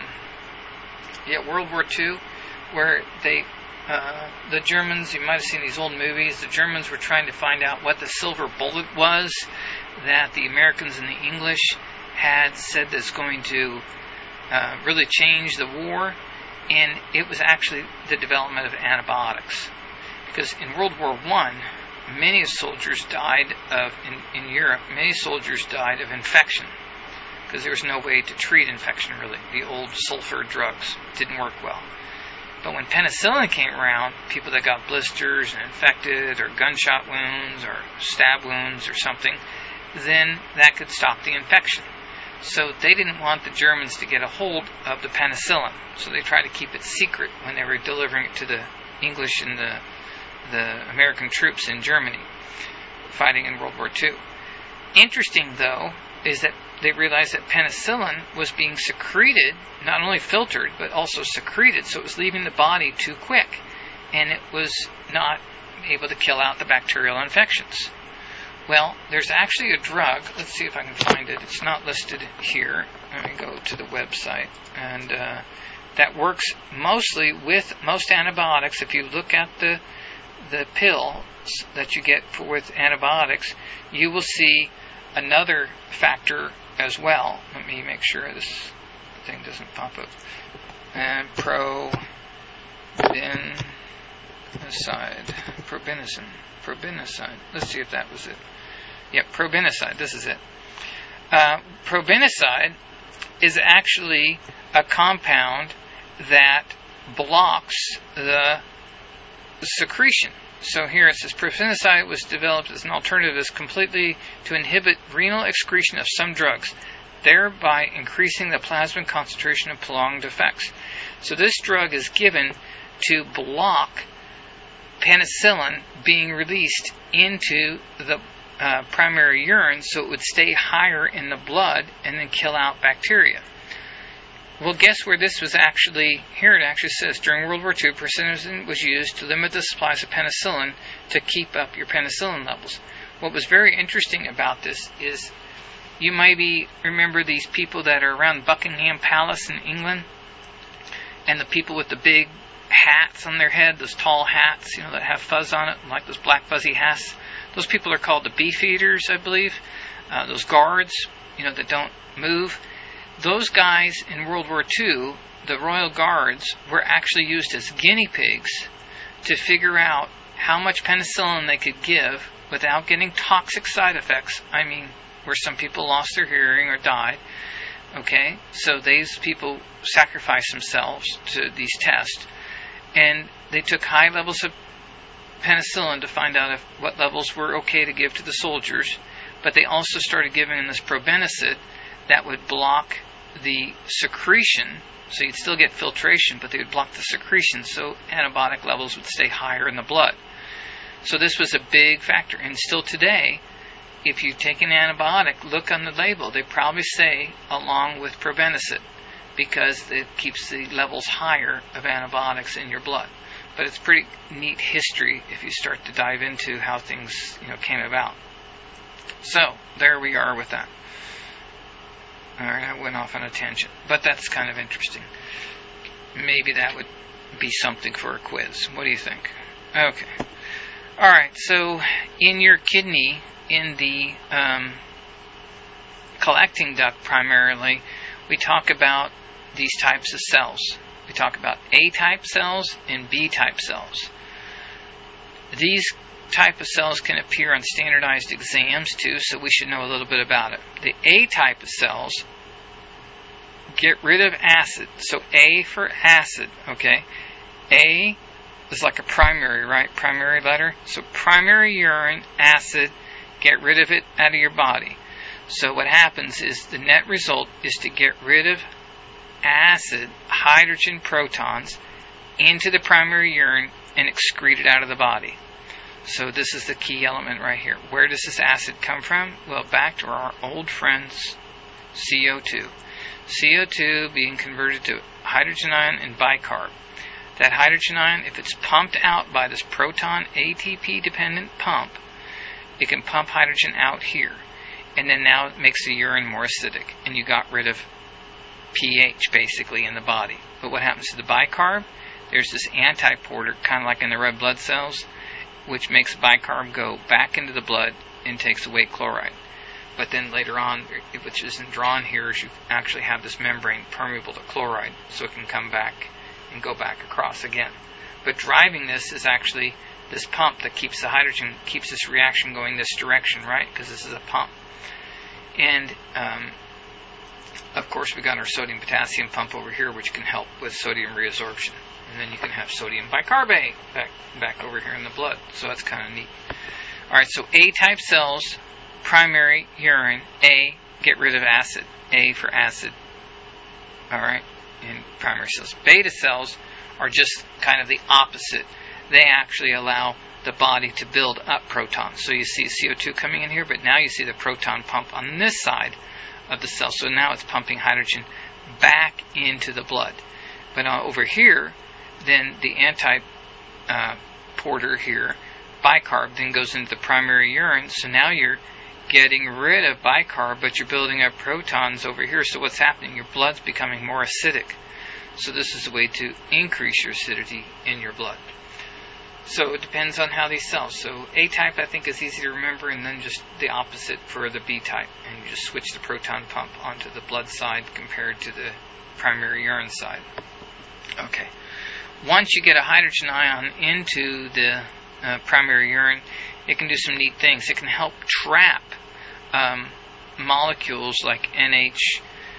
yeah, World War Two, where they, uh, the Germans, you might have seen these old movies, the Germans were trying to find out what the silver bullet was that the Americans and the English had said that's going to uh, really change the war, and it was actually the development of antibiotics. Because in World War One, many soldiers died of, in, in Europe, many soldiers died of infection, because there was no way to treat infection, really. The old sulfur drugs didn't work well. But when penicillin came around, people that got blisters and infected, or gunshot wounds, or stab wounds, or something, then that could stop the infection. So they didn't want the Germans to get a hold of the penicillin, so they tried to keep it secret when they were delivering it to the English and the the American troops in Germany fighting in World War Two. Interesting, though, is that they realized that penicillin was being secreted, not only filtered, but also secreted, so it was leaving the body too quick, and it was not able to kill out the bacterial infections. Well, there's actually a drug, let's see if I can find it, it's not listed here, let me go to the website, and uh, that works mostly with most antibiotics. If you look at the the pills that you get for, with antibiotics, you will see another factor as well. Let me make sure this thing doesn't pop up. And probenicide, probenicin, probenicide. Let's see if that was it. Yep, probenicide. This is it. Uh, probenicide is actually a compound that blocks the secretion. So here it says probenicide was developed as an alternative as completely to inhibit renal excretion of some drugs, thereby increasing the plasma concentration of prolonged effects. So this drug is given to block penicillin being released into the uh, primary urine so it would stay higher in the blood and then kill out bacteria. Well, guess where this was actually, here it actually says, during World War Two, penicillin was used to limit the supplies of penicillin to keep up your penicillin levels. What was very interesting about this is, you maybe remember these people that are around Buckingham Palace in England, and the people with the big hats on their head, those tall hats, you know, that have fuzz on it, like those black fuzzy hats. Those people are called the beefeaters, I believe. Uh, those guards, you know, that don't move. Those guys in World War Two, the Royal Guards, were actually used as guinea pigs to figure out how much penicillin they could give without getting toxic side effects. I mean, where some people lost their hearing or died. Okay, so these people sacrificed themselves to these tests, and they took high levels of penicillin to find out if, what levels were okay to give to the soldiers, but they also started giving them this probenicid that would block the secretion, so you'd still get filtration, but they would block the secretion, so antibiotic levels would stay higher in the blood. So this was a big factor, and still today, if you take an antibiotic, look on the label, they probably say along with probenicid, because it keeps the levels higher of antibiotics in your blood. But it's pretty neat history if you start to dive into how things, you know, came about. So, there we are with that. Alright, I went off on a tangent, but that's kind of interesting. Maybe that would be something for a quiz. What do you think? Okay. Alright, so in your kidney, in the um, collecting duct primarily, we talk about these types of cells. We talk about A-type cells and B-type cells. These type of cells can appear on standardized exams too, so we should know a little bit about it. The A-type of cells get rid of acid. So A for acid, okay? A is like a primary, right? Primary letter. So primary urine, acid, get rid of it out of your body. So what happens is the net result is to get rid of acid, hydrogen protons, into the primary urine and excrete it out of the body. So this is the key element right here. Where does this acid come from? Well, back to our old friends, C O two. C O two being converted to hydrogen ion and bicarb. That hydrogen ion, if it's pumped out by this proton A T P-dependent pump, it can pump hydrogen out here. And then now it makes the urine more acidic. And you got rid of pH, basically, in the body. But what happens to the bicarb? There's this antiporter, kind of like in the red blood cells, which makes bicarb go back into the blood and takes away chloride. But then later on, which isn't drawn here, is you actually have this membrane permeable to chloride, so it can come back and go back across again. But driving this is actually this pump that keeps the hydrogen, keeps this reaction going this direction, right? Because this is a pump. And, um, of course, we got our sodium-potassium pump over here, which can help with sodium reabsorption. And then you can have sodium bicarbonate back, back over here in the blood. So that's kind of neat. Alright, so A-type cells, primary urine, A, get rid of acid. A for acid. Alright, in primary cells. Beta cells are just kind of the opposite. They actually allow the body to build up protons. So you see C O two coming in here, but now you see the proton pump on this side of the cell. So now it's pumping hydrogen back into the blood. But uh, over here, then the anti-porter uh, here, bicarb, then goes into the primary urine. So now you're getting rid of bicarb, but you're building up protons over here. So what's happening? Your blood's becoming more acidic. So this is a way to increase your acidity in your blood. So it depends on how these cells. So A-type I think is easy to remember, and then just the opposite for the B-type. And you just switch the proton pump onto the blood side compared to the primary urine side. Okay. Once you get a hydrogen ion into the uh, primary urine, it can do some neat things. It can help trap um, molecules like N H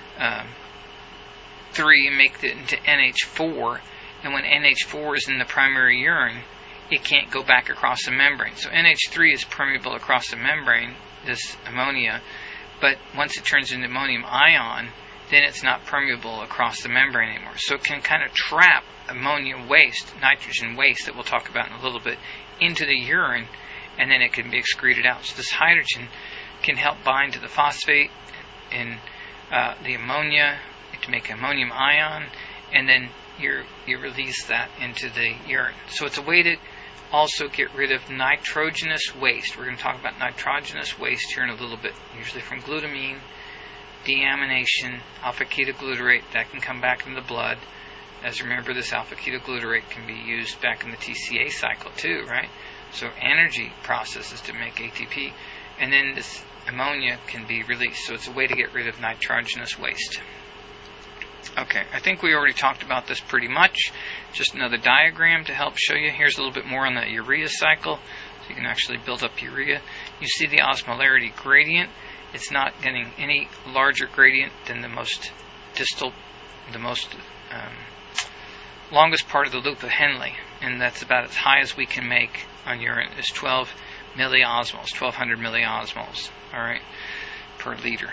three and make it into N H four. And when N H four is in the primary urine, it can't go back across the membrane. So N H three is permeable across the membrane, this ammonia, but once it turns into ammonium ion, then it's not permeable across the membrane anymore. So it can kind of trap ammonia waste, nitrogen waste that we'll talk about in a little bit, into the urine, and then it can be excreted out. So this hydrogen can help bind to the phosphate in uh, the ammonia to make ammonium ion, and then you you release that into the urine. So it's a way to also get rid of nitrogenous waste. We're going to talk about nitrogenous waste here in a little bit, usually from glutamine, deamination, alpha-ketoglutarate, that can come back into the blood. As remember, this alpha-ketoglutarate can be used back in the T C A cycle too, right? So energy processes to make A T P, and then this ammonia can be released. So it's a way to get rid of nitrogenous waste. Okay, I think we already talked about this pretty much. Just another diagram to help show you. Here's a little bit more on the urea cycle, so you can actually build up urea. You see the osmolarity gradient. It's not getting any larger gradient than the most distal, the most um, longest part of the loop of Henle, and that's about as high as we can make on urine, is twelve milliosmoles, twelve hundred milliosmoles, all right, per liter.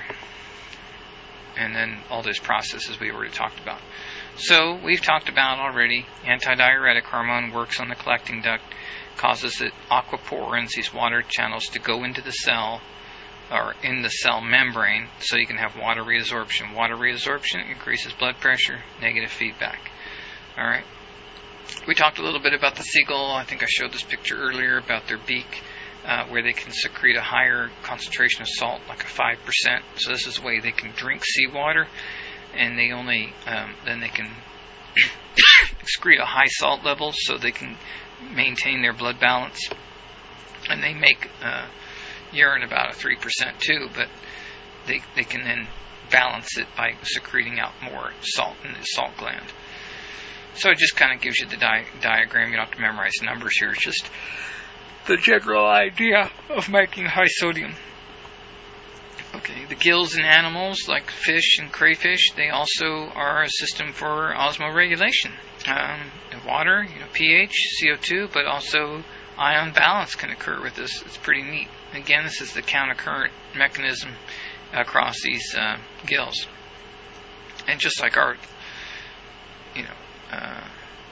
And then all those processes we already talked about. So we've talked about already, antidiuretic hormone works on the collecting duct, causes the aquaporins, these water channels, to go into the cell or in the cell membrane, so you can have water reabsorption. Water reabsorption increases blood pressure, negative feedback. All right. We talked a little bit about the seagull. I think I showed this picture earlier about their beak, uh, where they can secrete a higher concentration of salt, like a five percent. So this is the way they can drink seawater, and they only um, then they can excrete a high salt level, so they can maintain their blood balance. And they make uh, urine about a three percent too, but they they can then balance it by secreting out more salt in the salt gland. So it just kind of gives you the di- diagram. You don't have to memorize numbers here. It's just the general idea of making high sodium. Okay, the gills in animals like fish and crayfish, they also are a system for osmoregulation. Um, in water, you know, pH, C O two, but also ion balance can occur with this. It's pretty neat. Again, this is the countercurrent mechanism across these uh, gills. And just like our, you know, uh,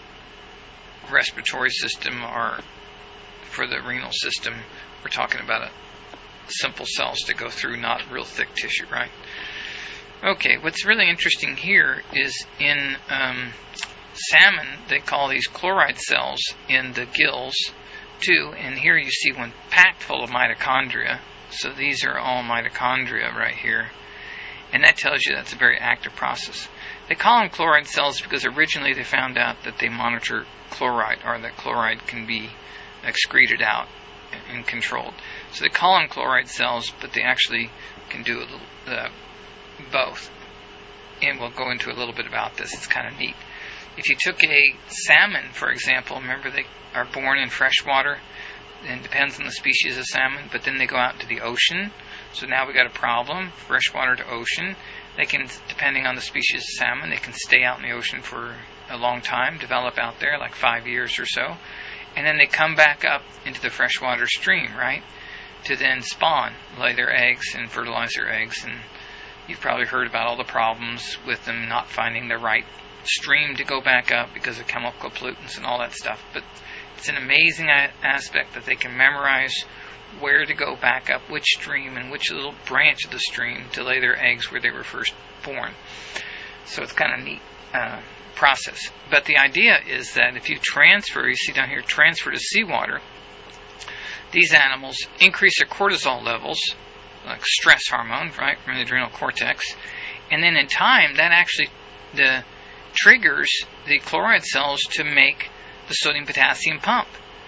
respiratory system, or for the renal system, we're talking about a simple cells to go through, not real thick tissue, right? Okay, what's really interesting here is in um, salmon, they call these chloride cells in the gills too, and here you see one packed full of mitochondria. So these are all mitochondria right here, and that tells you that's a very active process. They call them chloride cells because originally they found out that they monitor chloride, or that chloride can be excreted out and controlled. So they call them chloride cells, but they actually can do a little, uh, both. And we'll go into a little bit about this. It's kind of neat. If you took a salmon, for example, remember they are born in fresh water, and it depends on the species of salmon, but then they go out into the ocean. So now we got a problem, freshwater to ocean. They can, depending on the species of salmon, they can stay out in the ocean for a long time, develop out there, like five years or so. And then they come back up into the freshwater stream, right, to then spawn, lay their eggs and fertilize their eggs. And you've probably heard about all the problems with them not finding the right stream to go back up because of chemical pollutants and all that stuff. But it's an amazing a- aspect that they can memorize where to go back up, which stream and which little branch of the stream to lay their eggs where they were first born. So it's kind of neat uh, process. But the idea is that if you transfer, you see down here, transfer to seawater, these animals increase their cortisol levels, like stress hormone, right, from the adrenal cortex, and then in time that actually the triggers the chloride cells to make the sodium potassium pump.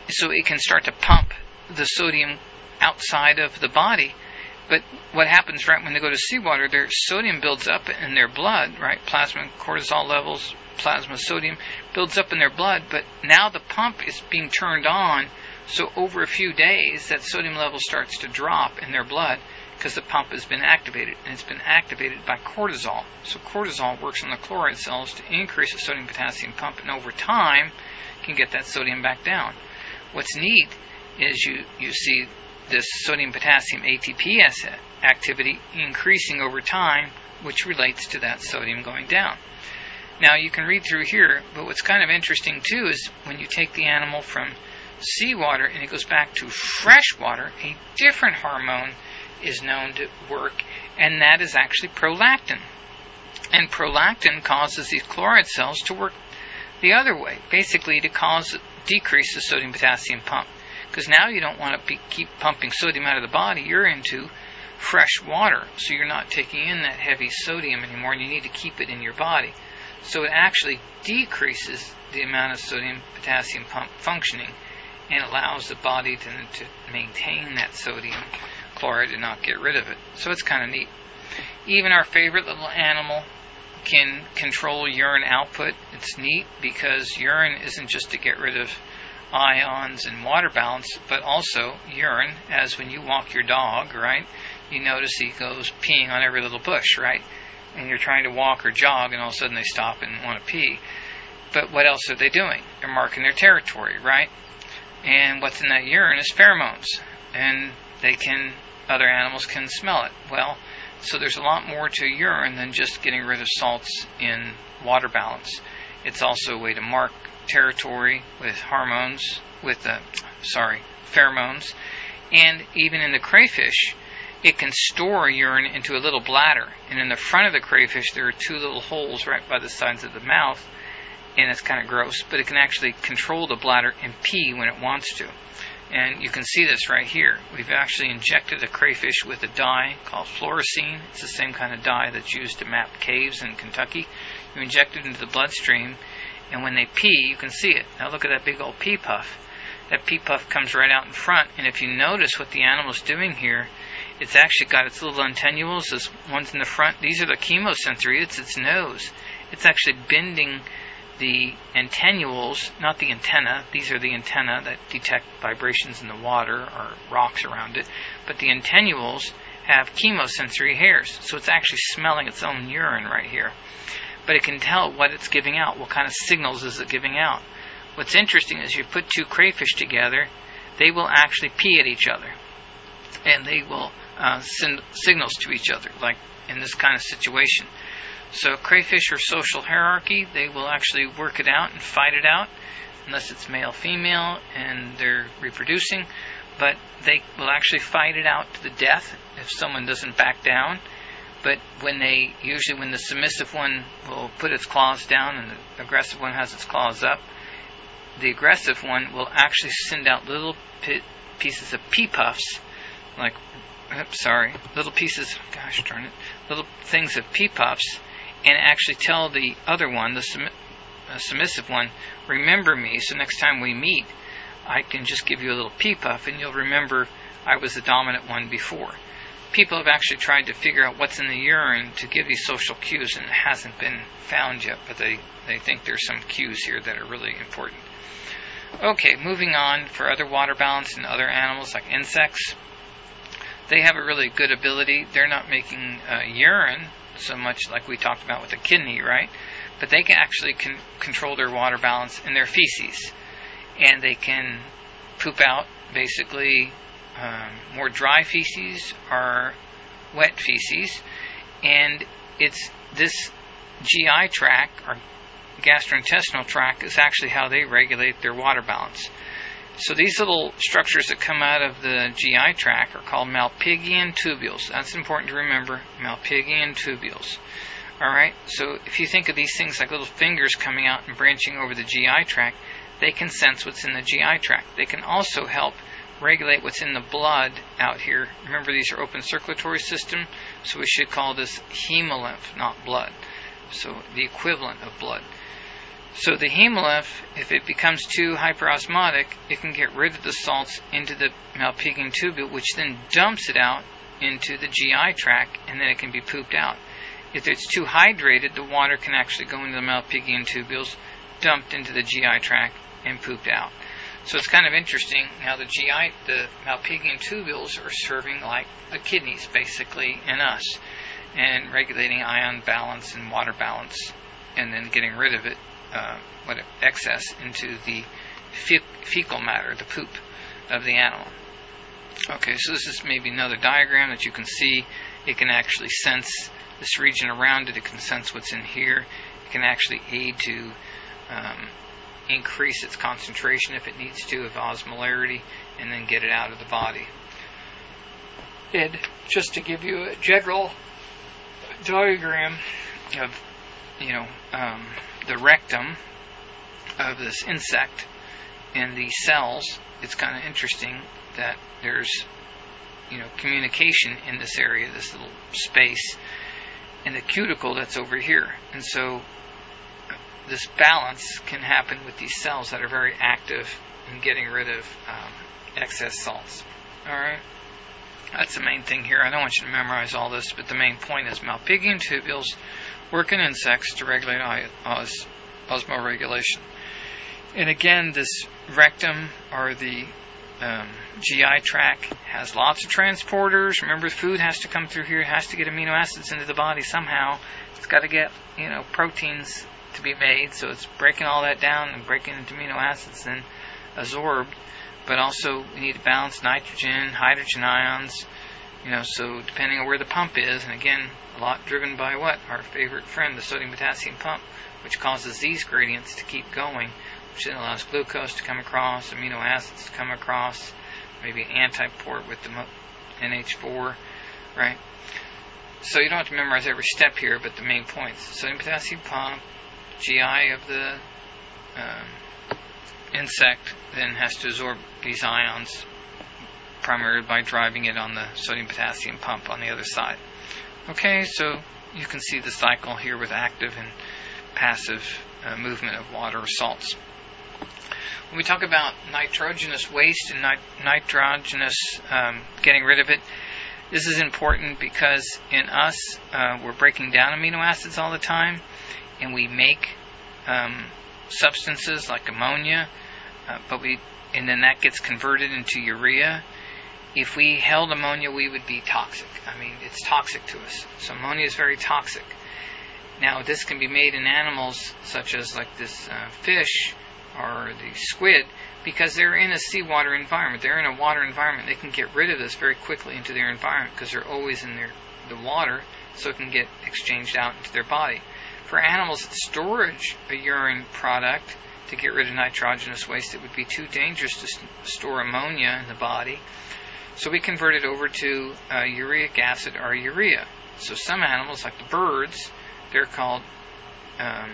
so it can start to pump the sodium outside of the body. But what happens right when they go to seawater, their sodium builds up in their blood, right? Plasma cortisol levels, plasma sodium builds up in their blood, but now the pump is being turned on, so over a few days that sodium level starts to drop in their blood because the pump has been activated, and it's been activated by cortisol. So cortisol works on the chloride cells to increase the sodium potassium pump, and over time can get that sodium back down. What's neat is you, you see this sodium potassium A T P S activity increasing over time, which relates to that sodium going down. Now you can read through here, but what's kind of interesting too is when you take the animal from seawater and it goes back to fresh water, a different hormone is known to work, and that is actually prolactin. And prolactin causes these chloride cells to work the other way, basically to cause decrease the sodium potassium pump. Because now you don't want to be, keep pumping sodium out of the body, you're into fresh water, so you're not taking in that heavy sodium anymore, and you need to keep it in your body. So it actually decreases the amount of sodium potassium pump functioning and allows the body to, to maintain that sodium chloride and not get rid of it. So it's kind of neat. Even our favorite little animal can control urine output. It's neat because urine isn't just to get rid of ions and water balance, but also urine, as when you walk your dog, right? You notice he goes peeing on every little bush, right? And you're trying to walk or jog, and all of a sudden they stop and want to pee. But what else are they doing? They're marking their territory, right? And what's in that urine is pheromones, and they can, other animals can smell it. Well, so there's a lot more to urine than just getting rid of salts in water balance. It's also a way to mark territory with hormones, with uh, sorry, pheromones, and even in the crayfish, it can store urine into a little bladder. And in the front of the crayfish, there are two little holes right by the sides of the mouth, and it's kind of gross, but it can actually control the bladder and pee when it wants to. And you can see this right here. We've actually injected a crayfish with a dye called fluorescein. It's the same kind of dye that's used to map caves in Kentucky. You inject it into the bloodstream, and when they pee, you can see it. Now look at that big old pee puff. That pee puff comes right out in front, and if you notice what the animal's doing here, it's actually got its little antennules. This one's in the front. These are the chemosensory. It's its nose. It's actually bending the antennules, not the antenna. These are the antenna that detect vibrations in the water or rocks around it. But the antennules have chemosensory hairs, so it's actually smelling its own urine right here. But it can tell what it's giving out. What kind of signals is it giving out? What's interesting is you put two crayfish together, they will actually pee at each other. And they will uh, send signals to each other, like in this kind of situation. So crayfish are social hierarchy. They will actually work it out and fight it out, unless it's male-female and they're reproducing. But they will actually fight it out to the death if someone doesn't back down. But when they, usually when the submissive one will put its claws down and the aggressive one has its claws up, the aggressive one will actually send out little pieces of pee puffs, like, oops, sorry, little pieces, gosh darn it, little things of pee puffs, and actually tell the other one, the sum, uh, submissive one, remember me, so next time we meet, I can just give you a little pee puff, and you'll remember I was the dominant one before. People have actually tried to figure out what's in the urine to give these social cues, and it hasn't been found yet, but they, they think there's some cues here that are really important. Okay, moving on, for other water balance and other animals like insects, they have a really good ability. They're not making uh, urine so much like we talked about with the kidney, right? But they can actually con- control their water balance in their feces. And they can poop out, basically, um, more dry feces or wet feces. And it's this G I tract, or gastrointestinal tract, is actually how they regulate their water balance. So these little structures that come out of the G I tract are called Malpighian tubules. That's important to remember, Malpighian tubules. Alright, so if you think of these things like little fingers coming out and branching over the G I tract, they can sense what's in the G I tract. They can also help regulate what's in the blood out here. Remember, these are open circulatory system, so we should call this hemolymph, not blood. So the equivalent of blood. So the hemolymph, if it becomes too hyperosmotic, it can get rid of the salts into the Malpighian tubule, which then dumps it out into the G I tract, and then it can be pooped out. If it's too hydrated, the water can actually go into the Malpighian tubules, dumped into the G I tract, and pooped out. So it's kind of interesting. Now the G I, the Malpighian tubules are serving like the kidneys, basically, in us, and regulating ion balance and water balance, and then getting rid of it, uh, what excess, into the fe- fecal matter, the poop of the animal. Okay, so this is maybe another diagram that you can see. It can actually sense this region around it. It can sense what's in here. It can actually aid to um, increase its concentration if it needs to, of osmolarity, and then get it out of the body. And just to give you a general diagram of, you know, um, the rectum of this insect and the cells, it's kind of interesting that there's, you know, communication in this area, this little space, and the cuticle that's over here. And so this balance can happen with these cells that are very active in getting rid of um, excess salts. Alright? That's the main thing here. I don't want you to memorize all this, but the main point is Malpighian tubules work in insects to regulate os- osmoregulation. And again, this rectum, or the um, G I tract, has lots of transporters. Remember, food has to come through here. It has to get amino acids into the body somehow. It's got to get, you know, proteins to be made, so it's breaking all that down and breaking into amino acids and absorbed. But also we need to balance nitrogen, hydrogen ions, you know, so depending on where the pump is, and again, a lot driven by what? Our favorite friend, the sodium-potassium pump, which causes these gradients to keep going, which then allows glucose to come across, amino acids to come across, maybe an antiport with the N H four, right? So you don't have to memorize every step here, but the main points: sodium-potassium pump, G I of the um, insect then has to absorb these ions, primarily by driving it on the sodium-potassium pump on the other side. Okay, so you can see the cycle here with active and passive uh, movement of water or salts. When we talk about nitrogenous waste and nit- nitrogenous um, getting rid of it, this is important because in us, uh, we're breaking down amino acids all the time, and we make um, substances like ammonia, uh, but we and then that gets converted into urea. If we held ammonia, we would be toxic. I mean, it's toxic to us. So ammonia is very toxic. Now, this can be made in animals such as like this uh, fish or the squid, because they're in a seawater environment. They're in a water environment. They can get rid of this very quickly into their environment because they're always in their, the water, so it can get exchanged out into their body. For animals that storage a urine product to get rid of nitrogenous waste, it would be too dangerous to st- store ammonia in the body. So we convert it over to uh, uric acid or urea. So some animals, like the birds, they're called um,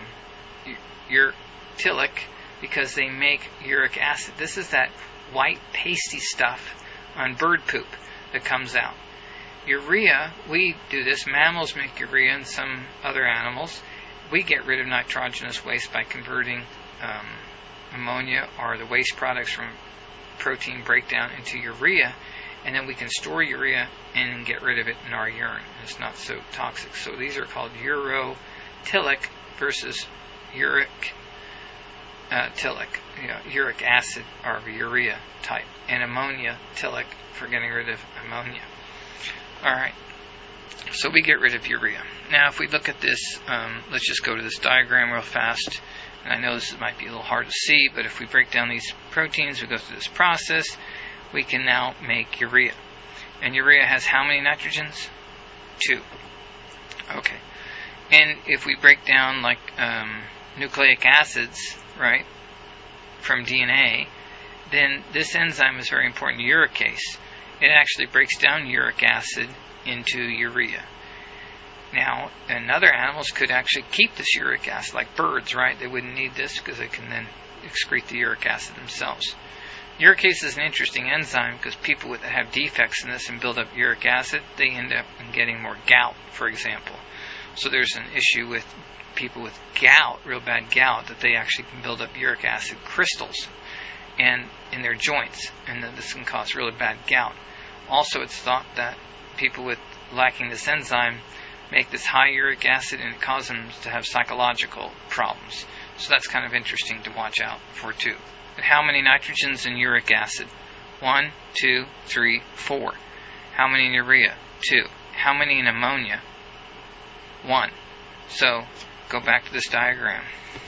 urtylic because they make uric acid. This is that white pasty stuff on bird poop that comes out. Urea, we do this. Mammals make urea, and some other animals. We get rid of nitrogenous waste by converting um, ammonia or the waste products from protein breakdown into urea, and then we can store urea and get rid of it in our urine. It's not so toxic. So these are called urotylic versus uric uh, tylic, you know, uric acid or urea type, and ammonia tylic for getting rid of ammonia. All right. So we get rid of urea. Now, if we look at this, um, let's just go to this diagram real fast. And I know this might be a little hard to see, but if we break down these proteins, we go through this process, we can now make urea. And urea has how many nitrogens? Two. Okay. And if we break down like um, nucleic acids, right, from D N A, then this enzyme is very important, uricase. It actually breaks down uric acid into urea. Now, and other animals could actually keep this uric acid, like birds, right? They wouldn't need this because they can then excrete the uric acid themselves. Uricase is an interesting enzyme because people that have defects in this and build up uric acid, they end up getting more gout, for example. So there's an issue with people with gout, real bad gout, that they actually can build up uric acid crystals and in their joints, and that this can cause really bad gout. Also, it's thought that people with lacking this enzyme make this high uric acid, and it causes them to have psychological problems. So that's kind of interesting to watch out for too. But how many nitrogens in uric acid? One, two, three, four. How many in urea? Two. How many in ammonia? One. So go back to this diagram.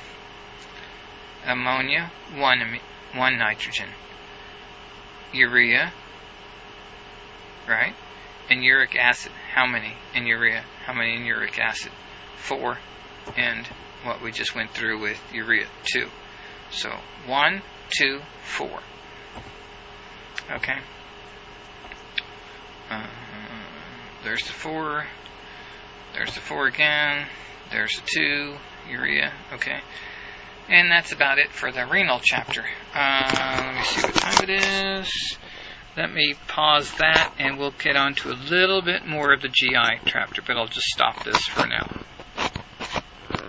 Ammonia, one, one nitrogen. Urea, right? And uric acid, how many in urea? How many in uric acid? Four. And what we just went through with urea, two. So one, two, four. Okay. Uh, there's the four. There's the four again. There's the two. Urea. Okay. And that's about it for the renal chapter. Uh, let me see what time it is. Let me pause that, and we'll get on to a little bit more of the G I chapter, but I'll just stop this for now.